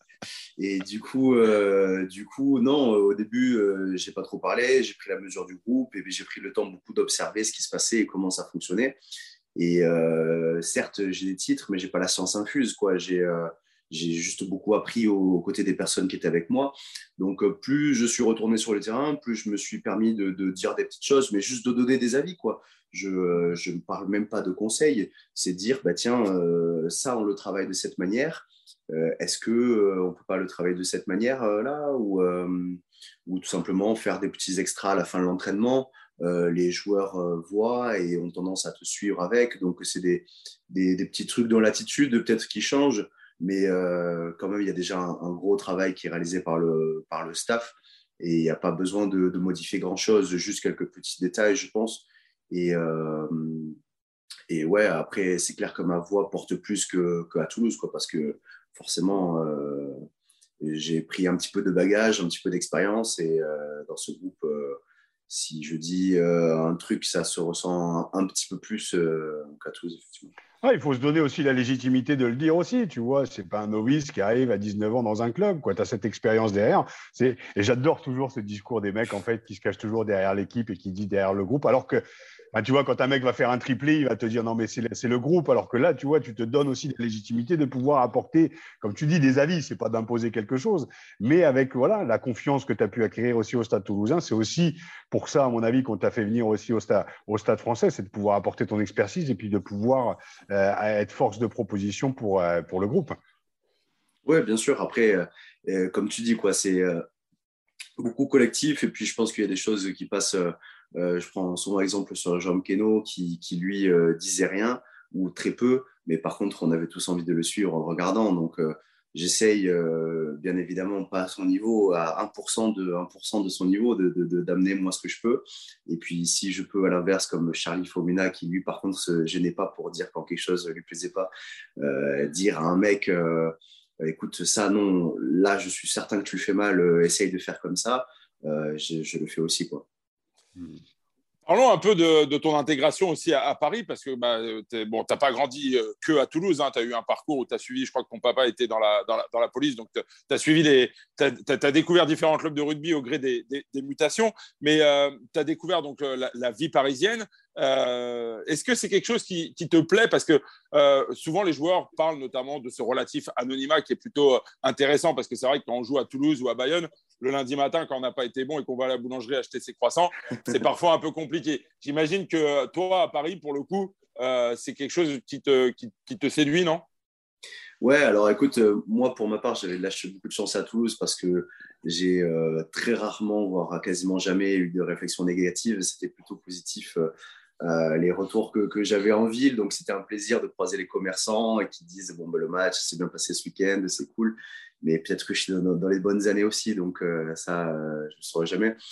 Et du coup, euh, du coup, non, au début, euh, j'ai pas trop parlé. J'ai pris la mesure du groupe et puis j'ai pris le temps beaucoup d'observer ce qui se passait et comment ça fonctionnait. Et euh, certes, j'ai des titres, mais j'ai pas la science infuse, quoi. J'ai euh, J'ai juste beaucoup appris aux côtés des personnes qui étaient avec moi. Donc, plus je suis retourné sur le terrain, plus je me suis permis de, de dire des petites choses, mais juste de donner des avis, quoi. Je ne parle même pas de conseils. C'est dire, bah, tiens, euh, ça, on le travaille de cette manière. Euh, est-ce qu'on euh, ne peut pas le travailler de cette manière-là euh, ou, euh, ou tout simplement faire des petits extras à la fin de l'entraînement. Euh, les joueurs euh, voient et ont tendance à te suivre avec. Donc, c'est des, des, des petits trucs dans l'attitude peut-être qui changent. Mais euh, quand même, il y a déjà un, un gros travail qui est réalisé par le, par le staff et il n'y a pas besoin de, de modifier grand-chose, juste quelques petits détails, je pense. Et, euh, et ouais, après, c'est clair que ma voix porte plus que, qu'à Toulouse, quoi, parce que forcément, euh, j'ai pris un petit peu de bagage, un petit peu d'expérience et euh, dans ce groupe, euh, si je dis euh, un truc, ça se ressent un, un petit peu plus euh, qu'à Toulouse, effectivement. Ah, il faut se donner aussi la légitimité de le dire aussi, tu vois. C'est pas un novice qui arrive à dix-neuf ans dans un club, quoi. Tu as cette expérience derrière. C'est... Et j'adore toujours ce discours des mecs, en fait, qui se cachent toujours derrière l'équipe et qui dit derrière le groupe. Alors que, ben, tu vois, quand un mec va faire un triplé, il va te dire non, mais c'est le, c'est le groupe. Alors que là, tu vois, tu te donnes aussi la légitimité de pouvoir apporter, comme tu dis, des avis. C'est pas d'imposer quelque chose, mais avec, voilà, la confiance que tu as pu acquérir aussi au Stade Toulousain. C'est aussi pour ça, à mon avis, qu'on t'a fait venir aussi au Stade, au Stade Français, c'est de pouvoir apporter ton expertise et puis de pouvoir euh, être force de proposition pour, euh, pour le groupe. Oui, bien sûr. Après, euh, comme tu dis, quoi, c'est euh, beaucoup collectif. Et puis, je pense qu'il y a des choses qui passent. Euh, euh, je prends souvent exemple sur Jean Keno qui, qui lui, euh, disait rien ou très peu. Mais par contre, on avait tous envie de le suivre en le regardant. Donc, euh, j'essaye, euh, bien évidemment, pas à son niveau, à un pour cent de, un pour cent de son niveau, de, de, de, d'amener moi ce que je peux. Et puis, si je peux, à l'inverse, comme Charlie Fomina, qui lui, par contre, se gênait pas pour dire quand quelque chose lui plaisait pas, euh, dire à un mec, euh, écoute, ça, non, là, je suis certain que tu le fais mal, euh, essaye de faire comme ça, euh, je, je le fais aussi, quoi. Mmh. Parlons un peu de, de ton intégration aussi à, à Paris, parce que bah, tu bon, n'as pas grandi euh, que à Toulouse, hein, tu as eu un parcours où tu as suivi, je crois que ton papa était dans la, dans la, dans la police, donc tu as suivi les, tu as découvert différents clubs de rugby au gré des, des, des mutations, mais euh, tu as découvert donc, la, la vie parisienne. Euh, est-ce que c'est quelque chose qui, qui te plaît? Parce que euh, souvent les joueurs parlent notamment de ce relatif anonymat qui est plutôt intéressant, parce que c'est vrai que quand on joue à Toulouse ou à Bayonne, le lundi matin, quand on n'a pas été bon et qu'on va à la boulangerie acheter ses croissants, c'est parfois un peu compliqué. J'imagine que toi, à Paris, pour le coup, euh, c'est quelque chose qui te, qui, qui te séduit, non? Ouais, alors écoute, euh, moi, pour ma part, j'avais lâché beaucoup de chance à Toulouse parce que j'ai euh, très rarement, voire quasiment jamais eu de réflexion négative. C'était plutôt positif. Euh, Euh, les retours que, que j'avais en ville, donc c'était un plaisir de croiser les commerçants et qui disent bon, ben, le match s'est bien passé ce week-end, c'est cool, mais peut-être que je suis dans, dans les bonnes années aussi, donc euh, ça, euh, je ne saurais jamais.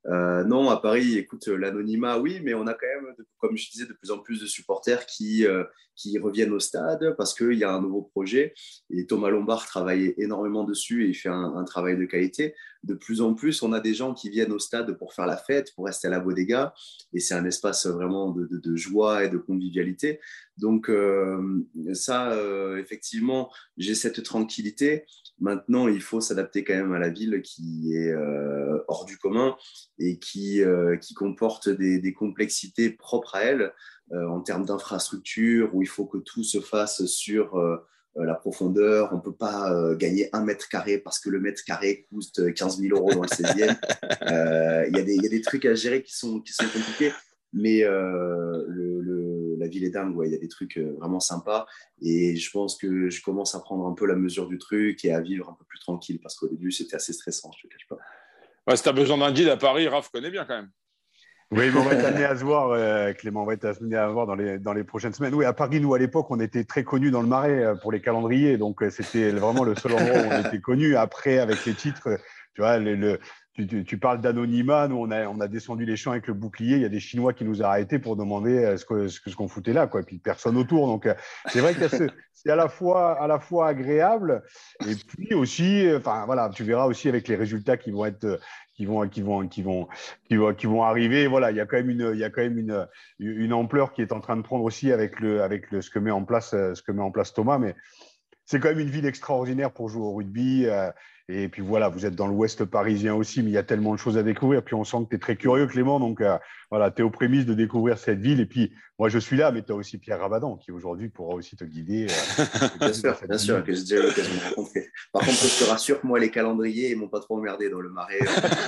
Euh, non, à Paris, écoute, l'anonymat, oui, mais on a quand même, comme je disais, de plus en plus de supporters qui, euh, qui reviennent au stade parce qu'il y a un nouveau projet. Et Thomas Lombard travaille énormément dessus et il fait un, un travail de qualité. De plus en plus, on a des gens qui viennent au stade pour faire la fête, pour rester à la bodega. Et c'est un espace vraiment de, de, de joie et de convivialité. Donc, euh, ça, euh, effectivement, j'ai cette tranquillité. Maintenant, il faut s'adapter quand même à la ville qui est euh, hors du commun et qui, euh, qui comporte des, des complexités propres à elle euh, en termes d'infrastructure, où il faut que tout se fasse sur euh, la profondeur. On ne peut pas euh, gagner un mètre carré parce que le mètre carré coûte quinze mille euros dans le seizième. Euh, Il y, y a des trucs à gérer qui sont, qui sont compliqués, mais euh, le, le, la ville est dingue. Ouais. Il y a des trucs vraiment sympas et je pense que je commence à prendre un peu la mesure du truc et à vivre un peu plus tranquille parce qu'au début, c'était assez stressant, je ne te cache pas. Ouais, si tu as besoin d'un guide à Paris, Raph connaît bien quand même. Oui, mais on va être amené à se voir, euh, Clément, on va être amené à se voir dans les, dans les prochaines semaines. Oui, à Paris, nous, à l'époque, on était très connus dans le Marais euh, pour les calendriers, donc euh, c'était vraiment le seul endroit où on était connus. Après, avec les titres, tu vois, le, le, tu, tu, tu parles d'anonymat, nous, on a, on a descendu les champs avec le bouclier, il y a des Chinois qui nous ont arrêtés pour demander euh, ce qu'on ce, ce qu'on foutait là, quoi, et puis personne autour. Donc, euh, c'est vrai que c'est à la fois, à la fois agréable, et puis aussi, enfin, voilà, tu verras aussi avec les résultats qui vont être… qui vont qui vont qui vont qui vont qui vont arriver. Voilà, il y a quand même une il y a quand même une une ampleur qui est en train de prendre aussi avec le avec le ce que met en place ce que met en place Thomas. Mais c'est quand même une ville extraordinaire pour jouer au rugby. Euh, et puis voilà, vous êtes dans l'ouest parisien aussi, mais il y a tellement de choses à découvrir. Puis on sent que tu es très curieux, Clément. Donc euh, voilà, tu es aux prémices de découvrir cette ville. Et puis moi, je suis là, mais tu as aussi Pierre Rabadan qui aujourd'hui pourra aussi te guider. Euh, bien sûr, bien sûr, que j'ai déjà eu l'occasion de rencontrer. Par contre, je te rassure, moi, les calendriers, ils m'ont pas trop emmerdé dans le Marais.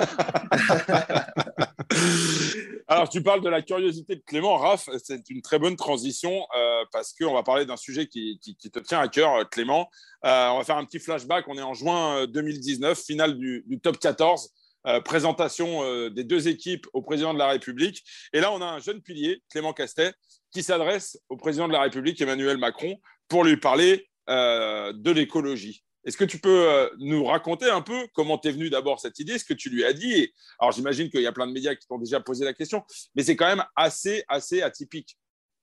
Alors, tu parles de la curiosité de Clément. Raph, c'est une très bonne transition euh, parce qu'on va parler d'un sujet qui, qui, qui te tient à cœur, Clément. Euh, on va faire un petit flashback. On est en juin deux mille dix-neuf, finale du, du top quatorze, euh, présentation euh, des deux équipes au président de la République. Et là, on a un jeune pilier, Clément Castet, qui s'adresse au président de la République, Emmanuel Macron, pour lui parler euh, de l'écologie. Est-ce que tu peux euh, nous raconter un peu comment t'es venu d'abord cette idée, ce que tu lui as dit et, alors, j'imagine qu'il y a plein de médias qui t'ont déjà posé la question, mais c'est quand même assez, assez atypique.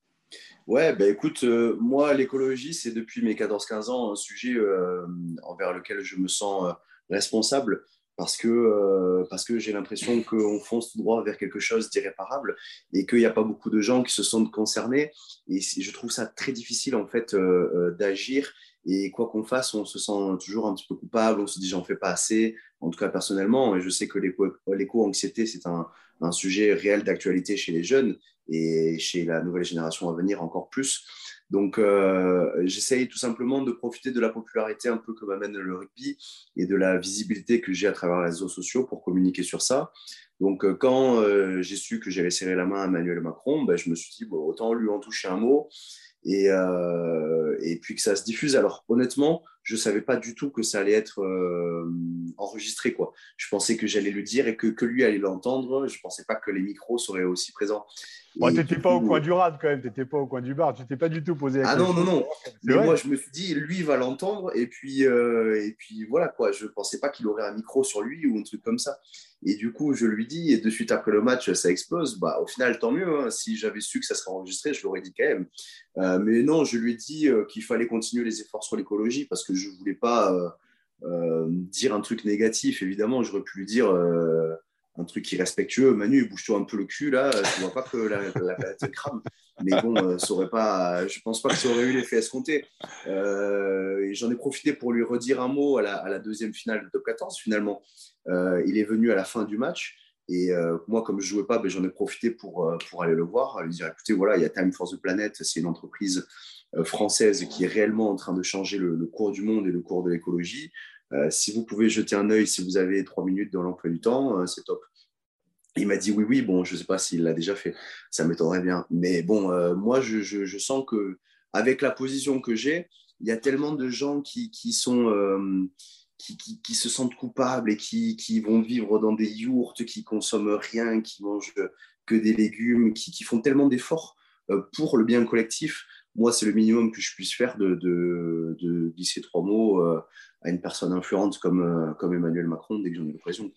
Ouais, bah écoute, euh, moi, l'écologie, c'est depuis mes quatorze quinze ans un sujet euh, envers lequel je me sens euh, responsable parce que, euh, parce que j'ai l'impression qu'on fonce tout droit vers quelque chose d'irréparable et qu'il n'y a pas beaucoup de gens qui se sentent concernés. Et je trouve ça très difficile, en fait, euh, euh, d'agir. Et quoi qu'on fasse, on se sent toujours un petit peu coupable, on se dit j'en fais pas assez, en tout cas personnellement. Et je sais que l'éco-anxiété, c'est un, un sujet réel d'actualité chez les jeunes et chez la nouvelle génération à venir encore plus. Donc, euh, j'essaye tout simplement de profiter de la popularité un peu que m'amène le rugby et de la visibilité que j'ai à travers les réseaux sociaux pour communiquer sur ça. Donc, euh, quand euh, j'ai su que j'allais serrer la main à Emmanuel Macron, ben, je me suis dit, bon, autant lui en toucher un mot. Et, euh, et puis que ça se diffuse. Alors honnêtement, je ne savais pas du tout que ça allait être euh, enregistré, quoi. Je pensais que j'allais lui dire et que, que lui allait l'entendre. Je ne pensais pas que les micros seraient aussi présents. Bon, tu n'étais pas coup, au coin du rad quand même, tu n'étais pas au coin du bar, tu t'es pas du tout posé la ah question. Ah non, non, non. Mais vrai. Moi, je me suis dit, lui va l'entendre et puis, euh, et puis voilà, quoi. Je ne pensais pas qu'il aurait un micro sur lui ou un truc comme ça. Et du coup, je lui dis, et de suite après le match, ça explose. Bah, au final, tant mieux. Hein. Si j'avais su que ça serait enregistré, je l'aurais dit quand même. Euh, mais non, je lui ai dit euh, qu'il fallait continuer les efforts sur l'écologie parce que je ne voulais pas euh, euh, dire un truc négatif. Évidemment, j'aurais pu lui dire euh, un truc irrespectueux. Manu, bouge-toi un peu le cul, là. Je ne vois pas que la, la planète crame. Mais bon, euh, ça aurait pas, je ne pense pas que ça aurait eu l'effet escompté. Euh, et j'en ai profité pour lui redire un mot à la, à la deuxième finale de top quatorze, finalement. Euh, il est venu à la fin du match. Et euh, moi, comme je ne jouais pas, ben, j'en ai profité pour, euh, pour aller le voir, lui dire, écoutez, voilà, il y a Time for the Planet, c'est une entreprise euh, française qui est réellement en train de changer le, le cours du monde et le cours de l'écologie. Euh, si vous pouvez jeter un œil, si vous avez trois minutes dans l'emploi du temps, euh, c'est top. Il m'a dit oui, oui, bon, je ne sais pas s'il l'a déjà fait, ça m'étonnerait bien. Mais bon, euh, moi, je, je, je sens qu'avec la position que j'ai, il y a tellement de gens qui, qui sont… Euh, Qui, qui, qui se sentent coupables et qui, qui vont vivre dans des yourtes, qui consomment rien, qui mangent que des légumes, qui, qui font tellement d'efforts euh, pour le bien collectif. Moi, c'est le minimum que je puisse faire de, de, de glisser trois mots euh, à une personne influente comme, euh, comme Emmanuel Macron dès que j'en ai l'occasion, quoi.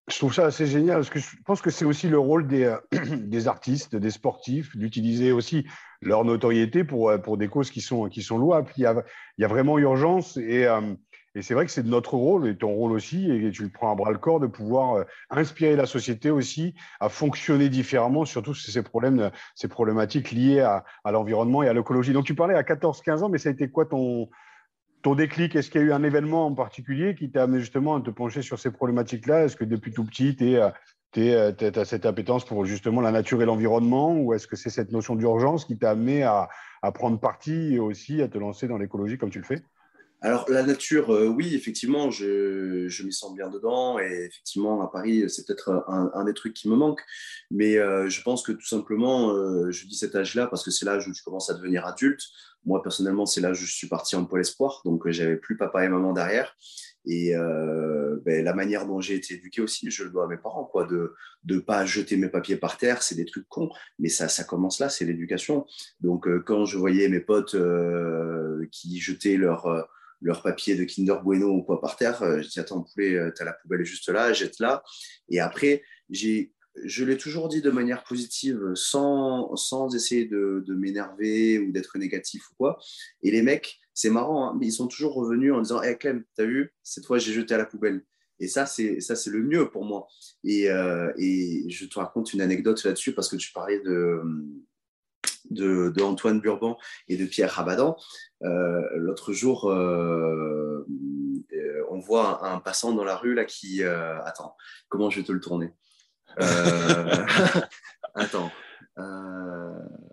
Je trouve ça assez génial parce que je pense que c'est aussi le rôle des, euh, des artistes, des sportifs, d'utiliser aussi leur notoriété pour, euh, pour des causes qui sont, qui sont louables. Il y a, il y a vraiment urgence et, euh, et c'est vrai que c'est de notre rôle et ton rôle aussi, et tu le prends à bras le corps, de pouvoir euh, inspirer la société aussi à fonctionner différemment, surtout sur ces problèmes, ces problématiques liées à, à l'environnement et à l'écologie. Donc tu parlais à quatorze quinze ans, mais ça a été quoi ton, ton déclic? Est-ce qu'il y a eu un événement en particulier qui t'a amené justement à te pencher sur ces problématiques-là? Est-ce que depuis tout petit, tu as cette appétence pour justement la nature et l'environnement, ou est-ce que c'est cette notion d'urgence qui t'a amené à, à prendre parti et aussi à te lancer dans l'écologie comme tu le fais? Alors, la nature, euh, oui, effectivement, je, je m'y sens bien dedans. Et effectivement, à Paris, c'est peut-être un, un des trucs qui me manque. Mais euh, je pense que tout simplement, euh, je dis cet âge-là parce que c'est l'âge où tu commences à devenir adulte. Moi, personnellement, c'est l'âge où je suis parti en Pôle Espoir. Donc, euh, j'avais plus papa et maman derrière. Et euh, ben, la manière dont j'ai été éduqué aussi, je le dois à mes parents, quoi, de ne pas jeter mes papiers par terre. C'est des trucs cons, mais ça, ça commence là, c'est l'éducation. Donc, euh, quand je voyais mes potes euh, qui jetaient leur... Euh, leur papier de Kinder Bueno ou quoi par terre, je dis attends poulet, t'as la poubelle juste là, jette-la. Et après, j'ai, je l'ai toujours dit de manière positive, sans, sans essayer de, de m'énerver ou d'être négatif ou quoi. Et les mecs, c'est marrant, hein, mais ils sont toujours revenus en disant hey Clem, t'as vu, cette fois j'ai jeté à la poubelle. Et ça, c'est, ça, c'est le mieux pour moi. Et, euh, et je te raconte une anecdote là-dessus parce que tu parlais de... De, de Antoine Burban et de Pierre Rabadan. Euh, l'autre jour, euh, euh, on voit un, un passant dans la rue là qui... Euh, attends, comment je vais te le tourner euh, Attends. Euh,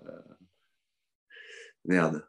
merde.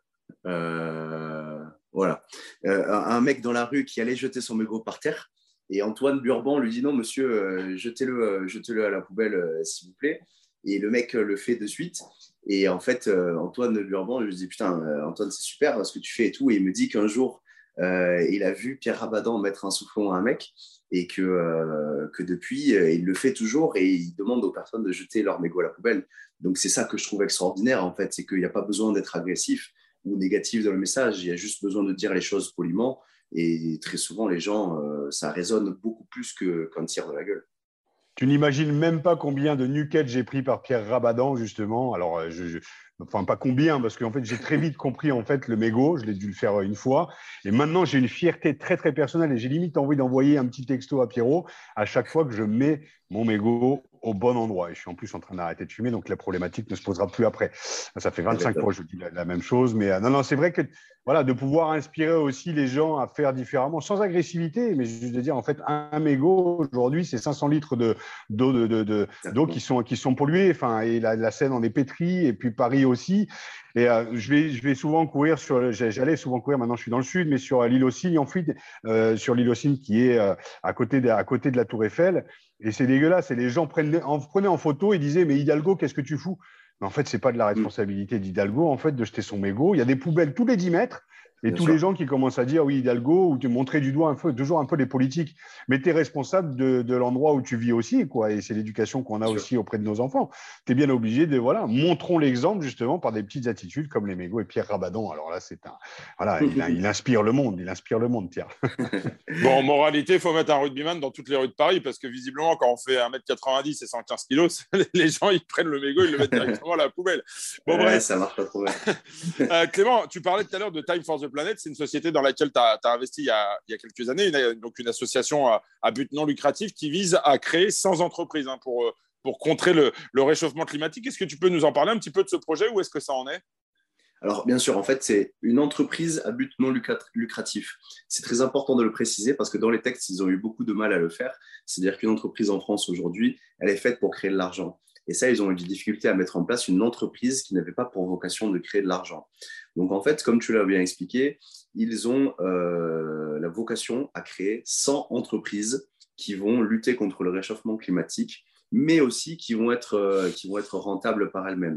Euh, voilà. Euh, un mec dans la rue qui allait jeter son mégot par terre. Et Antoine Burban lui dit non, monsieur, euh, jetez-le, euh, jetez-le à la poubelle, euh, s'il vous plaît. Et le mec le fait de suite. Et en fait, euh, Antoine Burban, je lui dis putain, euh, Antoine, c'est super ce que tu fais et tout. Et il me dit qu'un jour, euh, il a vu Pierre Rabadan mettre un soufflon à un mec et que, euh, que depuis, euh, il le fait toujours et il demande aux personnes de jeter leur mégot à la poubelle. Donc, c'est ça que je trouve extraordinaire, en fait. C'est qu'il n'y a pas besoin d'être agressif ou négatif dans le message. Il y a juste besoin de dire les choses poliment. Et très souvent, les gens, euh, ça résonne beaucoup plus que, qu'un tir de la gueule. Tu n'imagines même pas combien de nuquettes j'ai pris par Pierre Rabadan, justement. Alors, je, je, enfin, pas combien, parce qu'en fait, j'ai très vite compris en fait le mégot. Je l'ai dû le faire une fois. Et maintenant, j'ai une fierté très, très personnelle. Et j'ai limite envie d'envoyer un petit texto à Pierrot à chaque fois que je mets mon mégot au bon endroit. Et je suis en plus en train d'arrêter de fumer, donc la problématique ne se posera plus après. Ça fait vingt-cinq fois que je dis la, la même chose. Mais euh, non, non, c'est vrai que voilà, de pouvoir inspirer aussi les gens à faire différemment, sans agressivité, mais juste de dire, en fait, un, un mégot, aujourd'hui, c'est cinq cents litres de, d'eau, de, de, de, d'eau qui, sont, qui sont polluées. Enfin, et la, la Seine en est pétrie, et puis Paris aussi. Et euh, je, vais, je vais souvent courir sur, j'allais souvent courir, maintenant je suis dans le sud, mais sur l'île aux Cygnes, en fuite, euh, sur l'île aux Cygnes qui est euh, à, côté de, à côté de la Tour Eiffel. Et c'est dégueulasse. Et les gens prenaient en, prenaient en photo et disaient, mais Hidalgo, qu'est-ce que tu fous? Mais en fait, c'est pas de la responsabilité d'Hidalgo, en fait, de jeter son mégot. Il y a des poubelles tous les dix mètres. Et Bien tous sûr. Les gens qui commencent à dire oui, Hidalgo, ou te montrer du doigt un peu, toujours un peu les politiques, mais tu es responsable de, de l'endroit où tu vis aussi, quoi. Et c'est l'éducation qu'on a bien aussi sûr. Auprès de nos enfants. Tu es bien obligé de, voilà, montrons l'exemple justement par des petites attitudes comme les mégots et Pierre Rabadan. Alors là, c'est un, voilà, il, il inspire le monde, il inspire le monde, Pierre. Bon, en moralité, il faut mettre un rugbyman dans toutes les rues de Paris parce que visiblement, quand on fait un mètre quatre-vingt-dix et cent quinze kilos, les gens, ils prennent le mégot, ils le mettent directement à la poubelle. Bon, ouais, bref. Ça marche pas trop bien. euh, Clément, tu parlais tout à l'heure de Time for the Planet. C'est une société dans laquelle tu as investi il y, a, il y a quelques années, une, donc une association à, à but non lucratif qui vise à créer cent entreprises hein, pour, pour contrer le, le réchauffement climatique. Est-ce que tu peux nous en parler un petit peu de ce projet? Où est-ce que ça en est? Alors, bien sûr, en fait, c'est une entreprise à but non lucratif. C'est très important de le préciser parce que dans les textes, ils ont eu beaucoup de mal à le faire. C'est-à-dire qu'une entreprise en France aujourd'hui, elle est faite pour créer de l'argent. Et ça, ils ont eu des difficultés à mettre en place une entreprise qui n'avait pas pour vocation de créer de l'argent. Donc, en fait, comme tu l'as bien expliqué, ils ont euh, la vocation à créer cent entreprises qui vont lutter contre le réchauffement climatique, mais aussi qui vont être, euh, qui vont être rentables par elles-mêmes.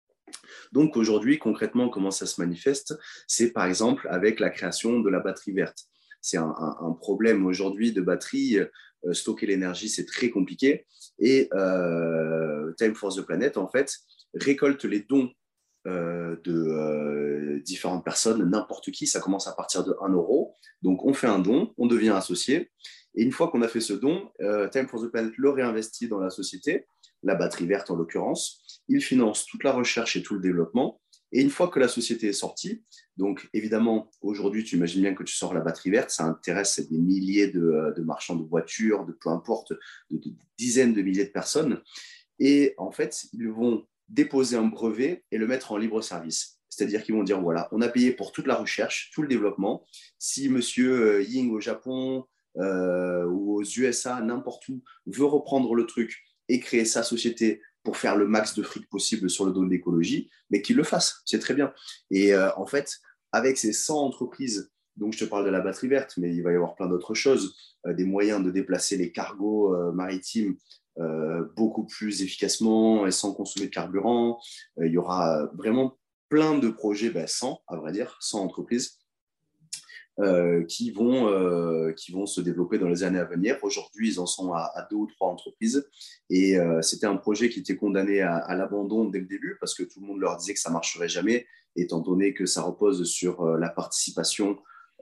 Donc, aujourd'hui, concrètement, comment ça se manifeste? C'est par exemple avec la création de la batterie verte. C'est un, un, un problème aujourd'hui de batterie. Euh, stocker l'énergie, c'est très compliqué. Et euh, Time for the Planet, en fait, récolte les dons euh, de euh, différentes personnes, n'importe qui. Ça commence à partir de un euro. Donc, on fait un don, on devient associé. Et une fois qu'on a fait ce don, euh, Time for the Planet le réinvestit dans la société, la batterie verte en l'occurrence. Il finance toute la recherche et tout le développement. Et une fois que la société est sortie, donc évidemment, aujourd'hui, tu imagines bien que tu sors la batterie verte, ça intéresse des milliers de, de marchands de voitures, de peu importe, de, de dizaines de milliers de personnes. Et en fait, ils vont déposer un brevet et le mettre en libre service. C'est-à-dire qu'ils vont dire, voilà, on a payé pour toute la recherche, tout le développement. Si monsieur Ying au Japon euh, ou aux U S A, n'importe où, veut reprendre le truc et créer sa société pour faire le max de fric possible sur le dos de l'écologie, mais qu'il le fasse, c'est très bien. Et euh, en fait, avec ces cent entreprises, donc je te parle de la batterie verte, mais il va y avoir plein d'autres choses, euh, des moyens de déplacer les cargos euh, maritimes euh, beaucoup plus efficacement et sans consommer de carburant. Euh, il y aura vraiment plein de projets, ben cent à vrai dire, cent entreprises, Euh, qui, vont, euh, qui vont se développer dans les années à venir. Aujourd'hui, ils en sont à, à deux ou trois entreprises. Et euh, c'était un projet qui était condamné à, à l'abandon dès le début parce que tout le monde leur disait que ça ne marcherait jamais, étant donné que ça repose sur euh, la participation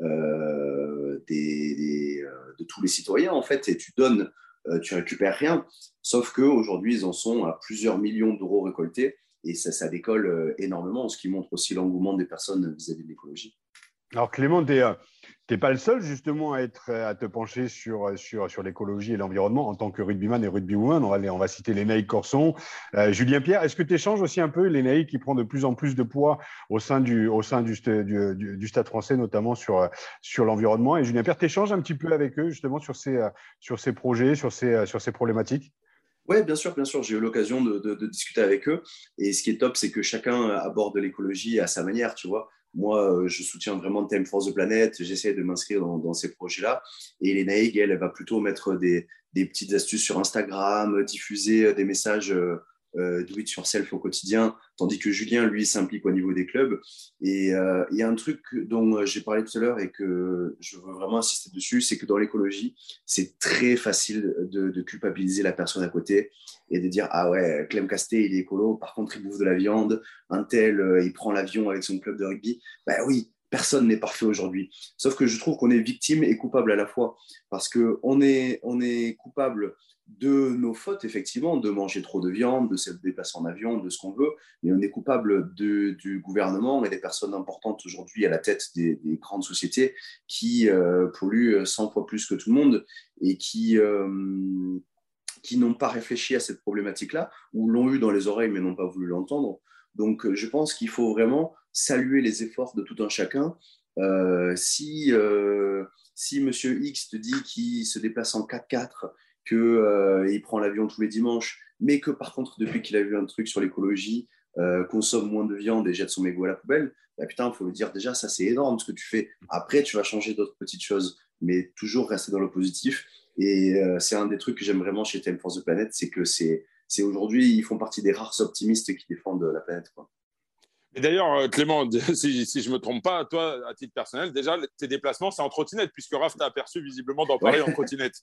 euh, des, des, euh, de tous les citoyens, en fait. Et tu donnes, euh, tu récupères rien. Sauf qu'aujourd'hui, ils en sont à plusieurs millions d'euros récoltés. Et ça, ça décolle euh, énormément, ce qui montre aussi l'engouement des personnes vis-à-vis de l'écologie. Alors Clément, tu n'es pas le seul justement à, être, à te pencher sur, sur, sur l'écologie et l'environnement en tant que rugbyman et rugbywoman. On va, on va citer Lénaïque Corson, euh, Julien Pierre. Est-ce que tu échanges aussi un peu Lénaïque qui prend de plus en plus de poids au sein du, au sein du, du, du, du Stade français, notamment sur, sur l'environnement. Et Julien Pierre, tu échanges un petit peu avec eux justement sur ces, sur ces projets, sur ces, sur ces problématiques? Oui, bien sûr, bien sûr. J'ai eu l'occasion de, de, de discuter avec eux. Et ce qui est top, c'est que chacun aborde l'écologie à sa manière, tu vois. Moi, je soutiens vraiment Time for the Planet. J'essaie de m'inscrire dans, dans ces projets-là. Et Lénaïque, elle, elle va plutôt mettre des, des petites astuces sur Instagram, diffuser des messages euh, do it yourself au quotidien, tandis que Julien, lui, s'implique au niveau des clubs. Et euh, il y a un truc dont j'ai parlé tout à l'heure et que je veux vraiment insister dessus, c'est que dans l'écologie, c'est très facile de, de culpabiliser la personne à côté et de dire « Ah ouais, Clem Casté, il est écolo, par contre, il bouffe de la viande, un tel, il prend l'avion avec son club de rugby. » Ben oui, personne n'est parfait aujourd'hui. Sauf que je trouve qu'on est victime et coupable à la fois parce qu'on est, on est coupable de nos fautes, effectivement, de manger trop de viande, de se déplacer en avion, de ce qu'on veut, mais on est coupable de, du gouvernement et des personnes importantes aujourd'hui à la tête des, des grandes sociétés qui euh, polluent cent fois plus que tout le monde et qui, euh, qui n'ont pas réfléchi à cette problématique-là ou l'ont eu dans les oreilles mais n'ont pas voulu l'entendre. Donc, je pense qu'il faut vraiment saluer les efforts de tout un chacun. Euh, si, euh, si Monsieur X te dit qu'il se déplace en quatre-quatre, qu'il euh, prend l'avion tous les dimanches, mais que par contre, depuis qu'il a vu un truc sur l'écologie, euh, consomme moins de viande et jette son mégot à la poubelle, bah putain, il faut le dire déjà, ça c'est énorme ce que tu fais. Après, tu vas changer d'autres petites choses, mais toujours rester dans le positif. Et euh, c'est un des trucs que j'aime vraiment chez Time for the Planet, c'est que c'est, c'est aujourd'hui, ils font partie des rares optimistes qui défendent la planète, quoi. Et d'ailleurs, Clément, si, si je ne me trompe pas, toi, à titre personnel, déjà, tes déplacements, c'est en trottinette, puisque Raph t'a aperçu visiblement dans Paris ouais. en trottinette.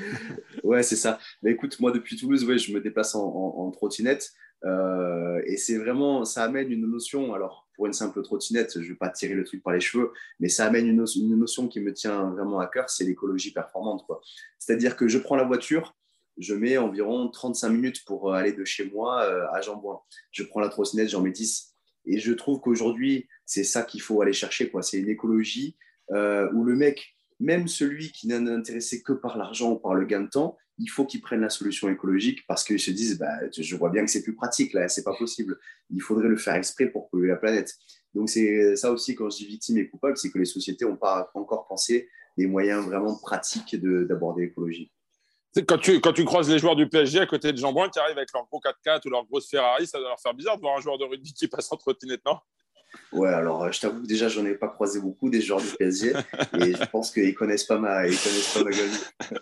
Ouais, c'est ça. Mais écoute, moi, depuis Toulouse, ouais, je me déplace en, en, en trottinette. Euh, et c'est vraiment, ça amène une notion, alors pour une simple trottinette, je ne vais pas tirer le truc par les cheveux, mais ça amène une, no- une notion qui me tient vraiment à cœur, c'est l'écologie performante, quoi. C'est-à-dire que je prends la voiture, je mets environ trente-cinq minutes pour aller de chez moi euh, à Jean-Bouin. Je prends la trottinette, j'en mets dix. Et je trouve qu'aujourd'hui, c'est ça qu'il faut aller chercher, quoi. C'est une écologie euh, où le mec, même celui qui n'est intéressé que par l'argent ou par le gain de temps, il faut qu'il prenne la solution écologique parce qu'ils se disent bah, je vois bien que c'est plus pratique, là, c'est pas possible. Il faudrait le faire exprès pour polluer la planète. Donc, c'est ça aussi, quand je dis victime et coupable, c'est que les sociétés n'ont pas encore pensé des moyens vraiment pratiques de, d'aborder l'écologie. Quand tu, quand tu croises les joueurs du P S G à côté de Jean-Bouin qui arrivent avec leur gros quatre-quatre ou leur grosse Ferrari, ça doit leur faire bizarre de voir un joueur de rugby qui passe en trottinette, non? Ouais, alors je t'avoue que déjà, j'en ai pas croisé beaucoup des joueurs du P S G et je pense qu'ils connaissent pas ma, ils connaissent pas ma gueule.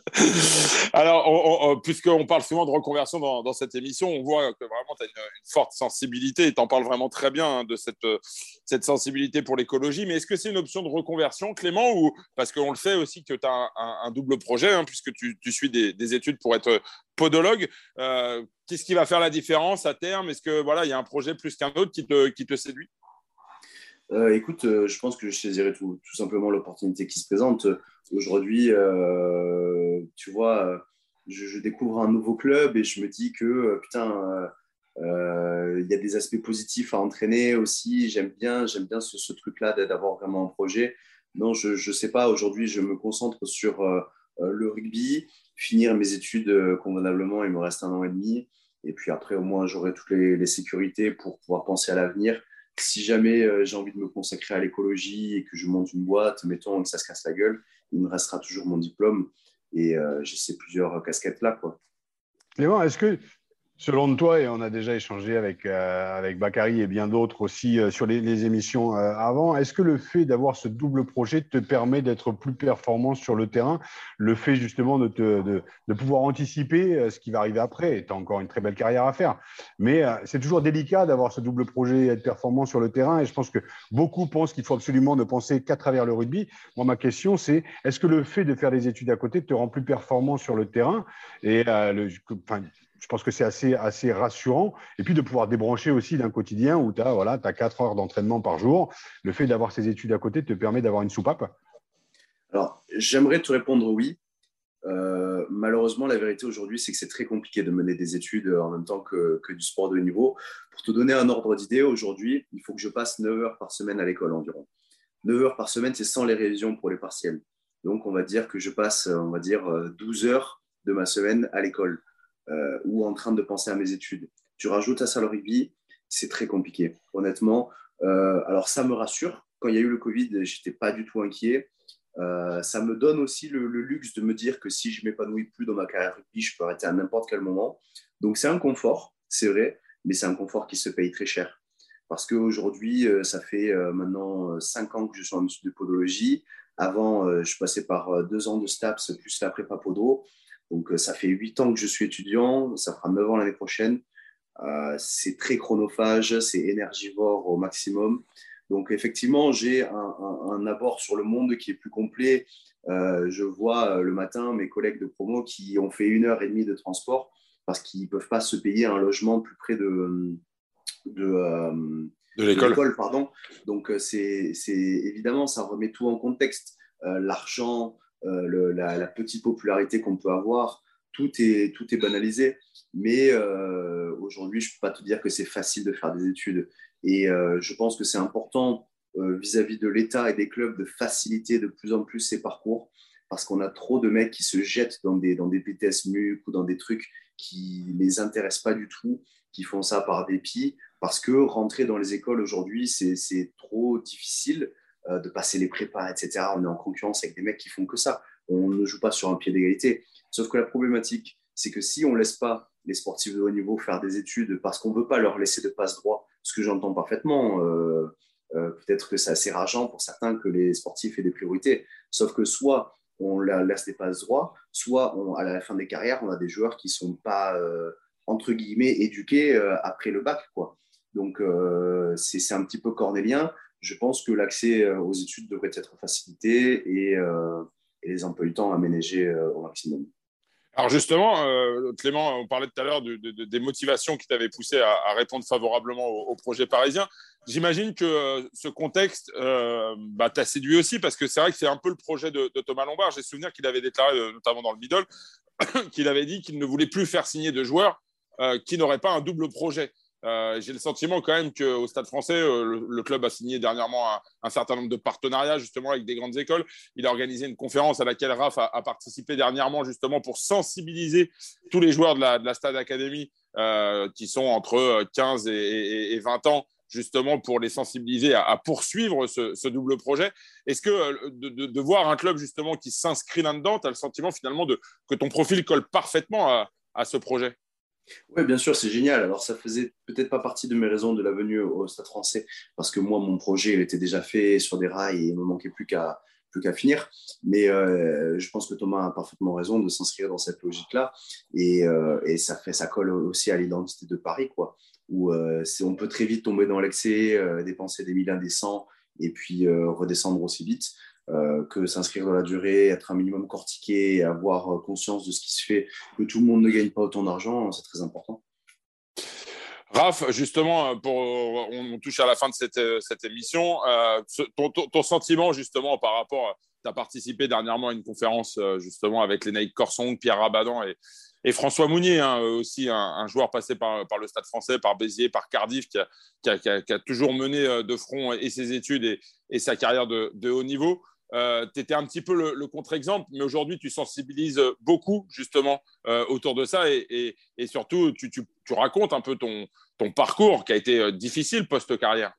Alors, on, on, puisqu'on parle souvent de reconversion dans, dans cette émission, on voit que vraiment tu as une, une forte sensibilité et tu en parles vraiment très bien hein, de cette, cette sensibilité pour l'écologie. Mais est-ce que c'est une option de reconversion, Clément, ou parce qu'on le sait aussi que tu as un, un, un double projet, hein, puisque tu, tu suis des, des études pour être podologue. Euh, qu'est-ce qui va faire la différence à terme? Est-ce que voilà, il y a un projet plus qu'un autre qui te, qui te séduit? Euh, écoute, euh, je pense que je saisirai tout, tout simplement l'opportunité qui se présente. Aujourd'hui, euh, tu vois, euh, je, je découvre un nouveau club et je me dis que, euh, putain, euh, euh, il y a des aspects positifs à entraîner aussi. J'aime bien, j'aime bien ce, ce truc-là d'avoir vraiment un projet. Non, je ne sais pas. Aujourd'hui, je me concentre sur euh, euh, le rugby, finir mes études euh, convenablement. Il me reste un an et demi. Et puis après, au moins, j'aurai toutes les, les sécurités pour pouvoir penser à l'avenir. Si jamais euh, j'ai envie de me consacrer à l'écologie et que je monte une boîte, mettons, et que ça se casse la gueule, il me restera toujours mon diplôme. Et euh, j'ai ces plusieurs casquettes-là, quoi. Clément, est-ce que, selon toi, et on a déjà échangé avec, euh, avec Bakary et bien d'autres aussi euh, sur les, les émissions euh, avant, est-ce que le fait d'avoir ce double projet te permet d'être plus performant sur le terrain? Le fait justement de, te, de, de pouvoir anticiper euh, ce qui va arriver après, tu as encore une très belle carrière à faire. Mais euh, c'est toujours délicat d'avoir ce double projet et être performant sur le terrain. Et je pense que beaucoup pensent qu'il faut absolument ne penser qu'à travers le rugby. Moi, ma question, c'est est-ce que le fait de faire des études à côté te rend plus performant sur le terrain? Et euh, le, enfin, je pense que c'est assez, assez rassurant. Et puis de pouvoir débrancher aussi d'un quotidien où tu as voilà, t'as quatre heures d'entraînement par jour. Le fait d'avoir ces études à côté te permet d'avoir une soupape? Alors, j'aimerais te répondre oui. Euh, malheureusement, la vérité aujourd'hui, c'est que c'est très compliqué de mener des études en même temps que, que du sport de haut niveau. Pour te donner un ordre d'idée, aujourd'hui, il faut que je passe neuf heures par semaine à l'école environ. neuf heures par semaine, c'est sans les révisions pour les partiels. Donc, on va dire que je passe, on va dire, douze heures de ma semaine à l'école euh, ou en train de penser à mes études. Tu rajoutes à ça le rugby, c'est très compliqué, honnêtement. Euh, alors, ça me rassure. Quand il y a eu le Covid, je n'étais pas du tout inquiet. Euh, ça me donne aussi le, le luxe de me dire que si je ne m'épanouis plus dans ma carrière rugby, je peux arrêter à n'importe quel moment. Donc, c'est un confort, c'est vrai, mais c'est un confort qui se paye très cher. Parce qu'aujourd'hui, ça fait maintenant cinq ans que je suis en études de podologie. Avant, je passais par deux ans de STAPS plus la prépa podo. Donc, ça fait huit ans que je suis étudiant. Ça fera neuf ans l'année prochaine. Euh, c'est très chronophage, c'est énergivore au maximum. Donc, effectivement, j'ai un, un, un abord sur le monde qui est plus complet. Euh, je vois le matin mes collègues de promo qui ont fait une heure et demie de transport parce qu'ils ne peuvent pas se payer un logement plus près de... de, euh, de l'école. Pardon. Donc, c'est, c'est, évidemment, ça remet tout en contexte. Euh, l'argent, euh, le, la, la petite popularité qu'on peut avoir, tout est, tout est banalisé. Mais euh, aujourd'hui, je ne peux pas te dire que c'est facile de faire des études. Et euh, je pense que c'est important euh, vis-à-vis de l'État et des clubs de faciliter de plus en plus ces parcours parce qu'on a trop de mecs qui se jettent dans des, dans des B T S M U C ou dans des trucs qui ne les intéressent pas du tout, qui font ça par dépit, parce que rentrer dans les écoles aujourd'hui, c'est, c'est trop difficile euh, de passer les prépas, et cetera. On est en concurrence avec des mecs qui font que ça. On ne joue pas sur un pied d'égalité. Sauf que la problématique, c'est que si on ne laisse pas les sportifs de haut niveau faire des études parce qu'on ne veut pas leur laisser de passe-droit, ce que j'entends parfaitement, euh, euh, peut-être que c'est assez rageant pour certains que les sportifs aient des priorités. Sauf que soit on leur laisse des passe-droits, soit on, à la fin des carrières, on a des joueurs qui ne sont pas... Euh, entre guillemets, éduqués euh, après le bac, quoi. Donc, euh, c'est, c'est un petit peu cornélien. Je pense que l'accès aux études devrait être facilité et, euh, et les emplois du temps aménagés euh, au maximum. Alors justement, euh, Clément, on parlait tout à l'heure de, de, de, des motivations qui t'avaient poussé à, à répondre favorablement au, au projet parisien. J'imagine que euh, ce contexte euh, bah, t'a séduit aussi parce que c'est vrai que c'est un peu le projet de, de Thomas Lombard. J'ai souvenir qu'il avait déclaré, euh, notamment dans le middle, qu'il avait dit qu'il ne voulait plus faire signer de joueurs euh, qui n'auraient pas un double projet. Euh, j'ai le sentiment quand même qu'au Stade français, euh, le, le club a signé dernièrement un, un certain nombre de partenariats justement avec des grandes écoles. Il a organisé une conférence à laquelle Raph a, a participé dernièrement justement pour sensibiliser tous les joueurs de la, de la Stade Academy euh, qui sont entre quinze et, et, et vingt ans justement pour les sensibiliser à, à poursuivre ce, ce double projet. Est-ce que de, de, de voir un club justement qui s'inscrit là-dedans, tu as le sentiment finalement de, que ton profil colle parfaitement à, à ce projet? Oui, bien sûr, c'est génial. Alors, ça faisait peut-être pas partie de mes raisons de la venue au Stade français, parce que moi, mon projet, il était déjà fait sur des rails et il ne me manquait plus qu'à, plus qu'à finir. Mais euh, je pense que Thomas a parfaitement raison de s'inscrire dans cette logique-là. Et, euh, et ça, fait, ça colle aussi à l'identité de Paris, quoi, où euh, c'est, on peut très vite tomber dans l'excès, euh, dépenser des milliers indécents et puis euh, redescendre aussi vite. Euh, que s'inscrire dans la durée, être un minimum cortiqué, avoir conscience de ce qui se fait, que tout le monde ne gagne pas autant d'argent, c'est très important. Raph, justement, pour, on touche à la fin de cette, cette émission. Euh, ton, ton, ton sentiment, justement, par rapport, tu as participé dernièrement à une conférence, justement, avec les Naïk Corsong, Pierre Rabadan et, et François Mounier, hein, aussi un, un joueur passé par, par le Stade français, par Béziers, par Cardiff, qui a, qui a, qui a, qui a toujours mené de front et ses études et, et sa carrière de, de haut niveau. Euh, tu étais un petit peu le, le contre-exemple, mais aujourd'hui, tu sensibilises beaucoup, justement, euh, autour de ça. Et, et, et surtout, tu, tu, tu racontes un peu ton, ton parcours qui a été difficile post-carrière.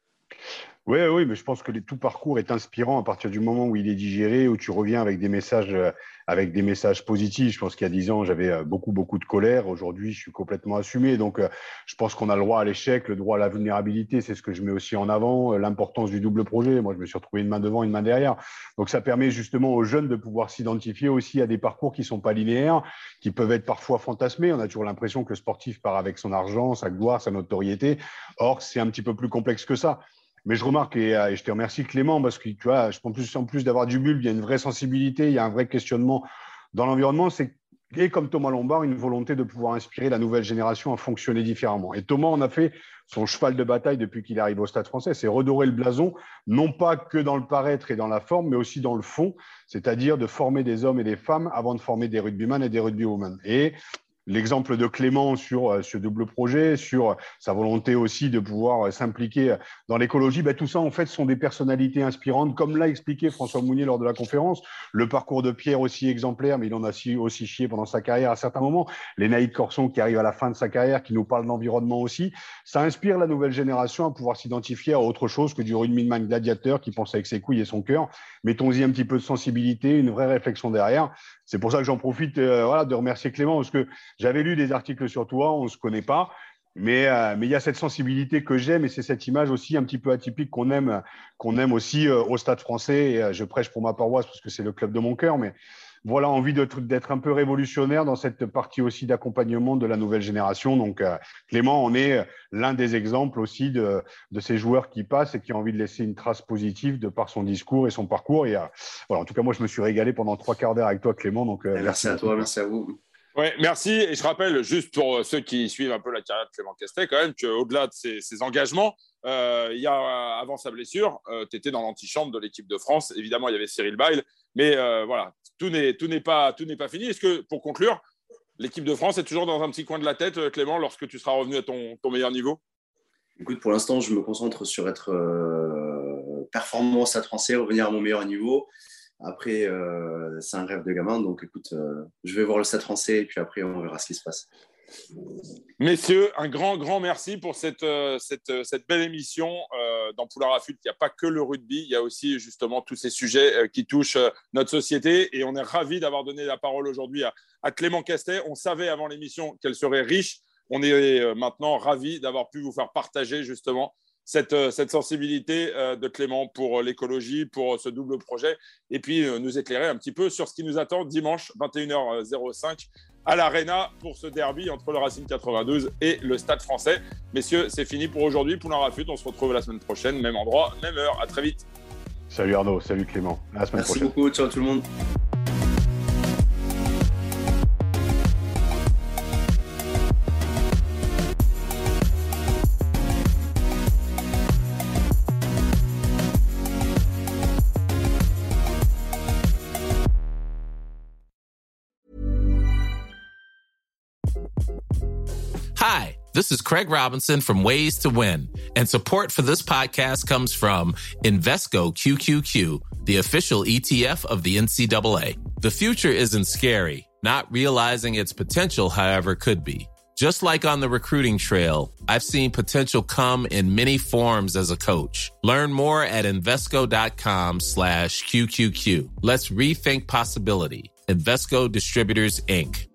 Oui, oui, mais je pense que les, tout parcours est inspirant à partir du moment où il est digéré, où tu reviens avec des messages, euh, avec des messages positifs. Je pense qu'il y a dix ans, j'avais beaucoup, beaucoup de colère. Aujourd'hui, je suis complètement assumé. Donc, euh, je pense qu'on a le droit à l'échec, le droit à la vulnérabilité. C'est ce que je mets aussi en avant. Euh, l'importance du double projet. Moi, je me suis retrouvé une main devant, une main derrière. Donc, ça permet justement aux jeunes de pouvoir s'identifier aussi à des parcours qui sont pas linéaires, qui peuvent être parfois fantasmés. On a toujours l'impression que le sportif part avec son argent, sa gloire, sa notoriété. Or, c'est un petit peu plus complexe que ça. Mais je remarque, et, et je te remercie Clément, parce que tu vois, je pense plus, en plus d'avoir du bulbe, il y a une vraie sensibilité, il y a un vrai questionnement dans l'environnement. C'est, et comme Thomas Lombard, une volonté de pouvoir inspirer la nouvelle génération à fonctionner différemment. Et Thomas en a fait son cheval de bataille depuis qu'il arrive au Stade français, c'est redorer le blason, non pas que dans le paraître et dans la forme, mais aussi dans le fond, c'est-à-dire de former des hommes et des femmes avant de former des rugbyman et des rugbywomen. Et l'exemple de Clément sur euh, ce double projet, sur sa volonté aussi de pouvoir euh, s'impliquer dans l'écologie, ben, tout ça, en fait, sont des personnalités inspirantes, comme l'a expliqué François Mounier lors de la conférence. Le parcours de Pierre aussi exemplaire, mais il en a aussi chié pendant sa carrière à certains moments. Les Naïk Corsong qui arrivent à la fin de sa carrière, qui nous parlent d'environnement aussi. Ça inspire la nouvelle génération à pouvoir s'identifier à autre chose que du rugbyman gladiateur qui pense avec ses couilles et son cœur. Mettons-y un petit peu de sensibilité, une vraie réflexion derrière. C'est pour ça que j'en profite euh, voilà, de remercier Clément, parce que j'avais lu des articles sur toi, on ne se connaît pas, mais euh, mais il y a cette sensibilité que j'aime et c'est cette image aussi un petit peu atypique qu'on aime, qu'on aime aussi euh, au Stade français. Et, euh, je prêche pour ma paroisse parce que c'est le club de mon cœur, mais voilà, envie d'être, d'être un peu révolutionnaire dans cette partie aussi d'accompagnement de la nouvelle génération. Donc euh, Clément en est l'un des exemples aussi de, de ces joueurs qui passent et qui ont envie de laisser une trace positive de par son discours et son parcours. Et euh, voilà, en tout cas, moi, je me suis régalé pendant trois quarts d'heure avec toi, Clément. Donc, euh, merci, merci à toi, merci à vous. Ouais, merci. Et je rappelle, juste pour ceux qui suivent un peu la carrière de Clément Castet, quand même, qu'au-delà de ses, ses engagements, euh, il y a, avant sa blessure, euh, tu étais dans l'antichambre de l'équipe de France. Évidemment, il y avait Cyril Baille. Mais euh, voilà, tout n'est, tout, n'est pas, tout n'est pas fini. Est-ce que, pour conclure, l'équipe de France est toujours dans un petit coin de la tête, Clément, lorsque tu seras revenu à ton, ton meilleur niveau ? Écoute, pour l'instant, je me concentre sur être euh, performant au Stade français, revenir à mon meilleur niveau. Après, euh, c'est un rêve de gamin. Donc, écoute, euh, je vais voir le Stade français et puis après, on verra ce qui se passe. Messieurs, un grand, grand merci pour cette, euh, cette, cette belle émission euh, dans Poulain Rafut. Il n'y a pas que le rugby, il y a aussi justement tous ces sujets euh, qui touchent euh, notre société. Et on est ravis d'avoir donné la parole aujourd'hui à, à Clément Castet. On savait avant l'émission qu'elle serait riche. On est euh, maintenant ravis d'avoir pu vous faire partager justement cette, euh, cette sensibilité euh, de Clément pour l'écologie, pour ce double projet. Et puis euh, nous éclairer un petit peu sur ce qui nous attend dimanche vingt et une heures cinq à l'Arena pour ce derby entre le Racing quatre-vingt-douze et le Stade français. Messieurs, c'est fini pour aujourd'hui. Poulain Rafut, on se retrouve la semaine prochaine, même endroit, même heure. À très vite. Salut Arnaud, salut Clément. À la semaine Merci prochaine. Merci beaucoup, ciao tout le monde. Hi, this is Craig Robinson from Ways to Win, and support for this podcast comes from Invesco Q Q Q, the official E T F of the N C double A. The future isn't scary. Not realizing its potential, however, could be. Just like on the recruiting trail, I've seen potential come in many forms as a coach. Learn more at Invesco.com slash QQQ. Let's rethink possibility. Invesco Distributors, Incorporated.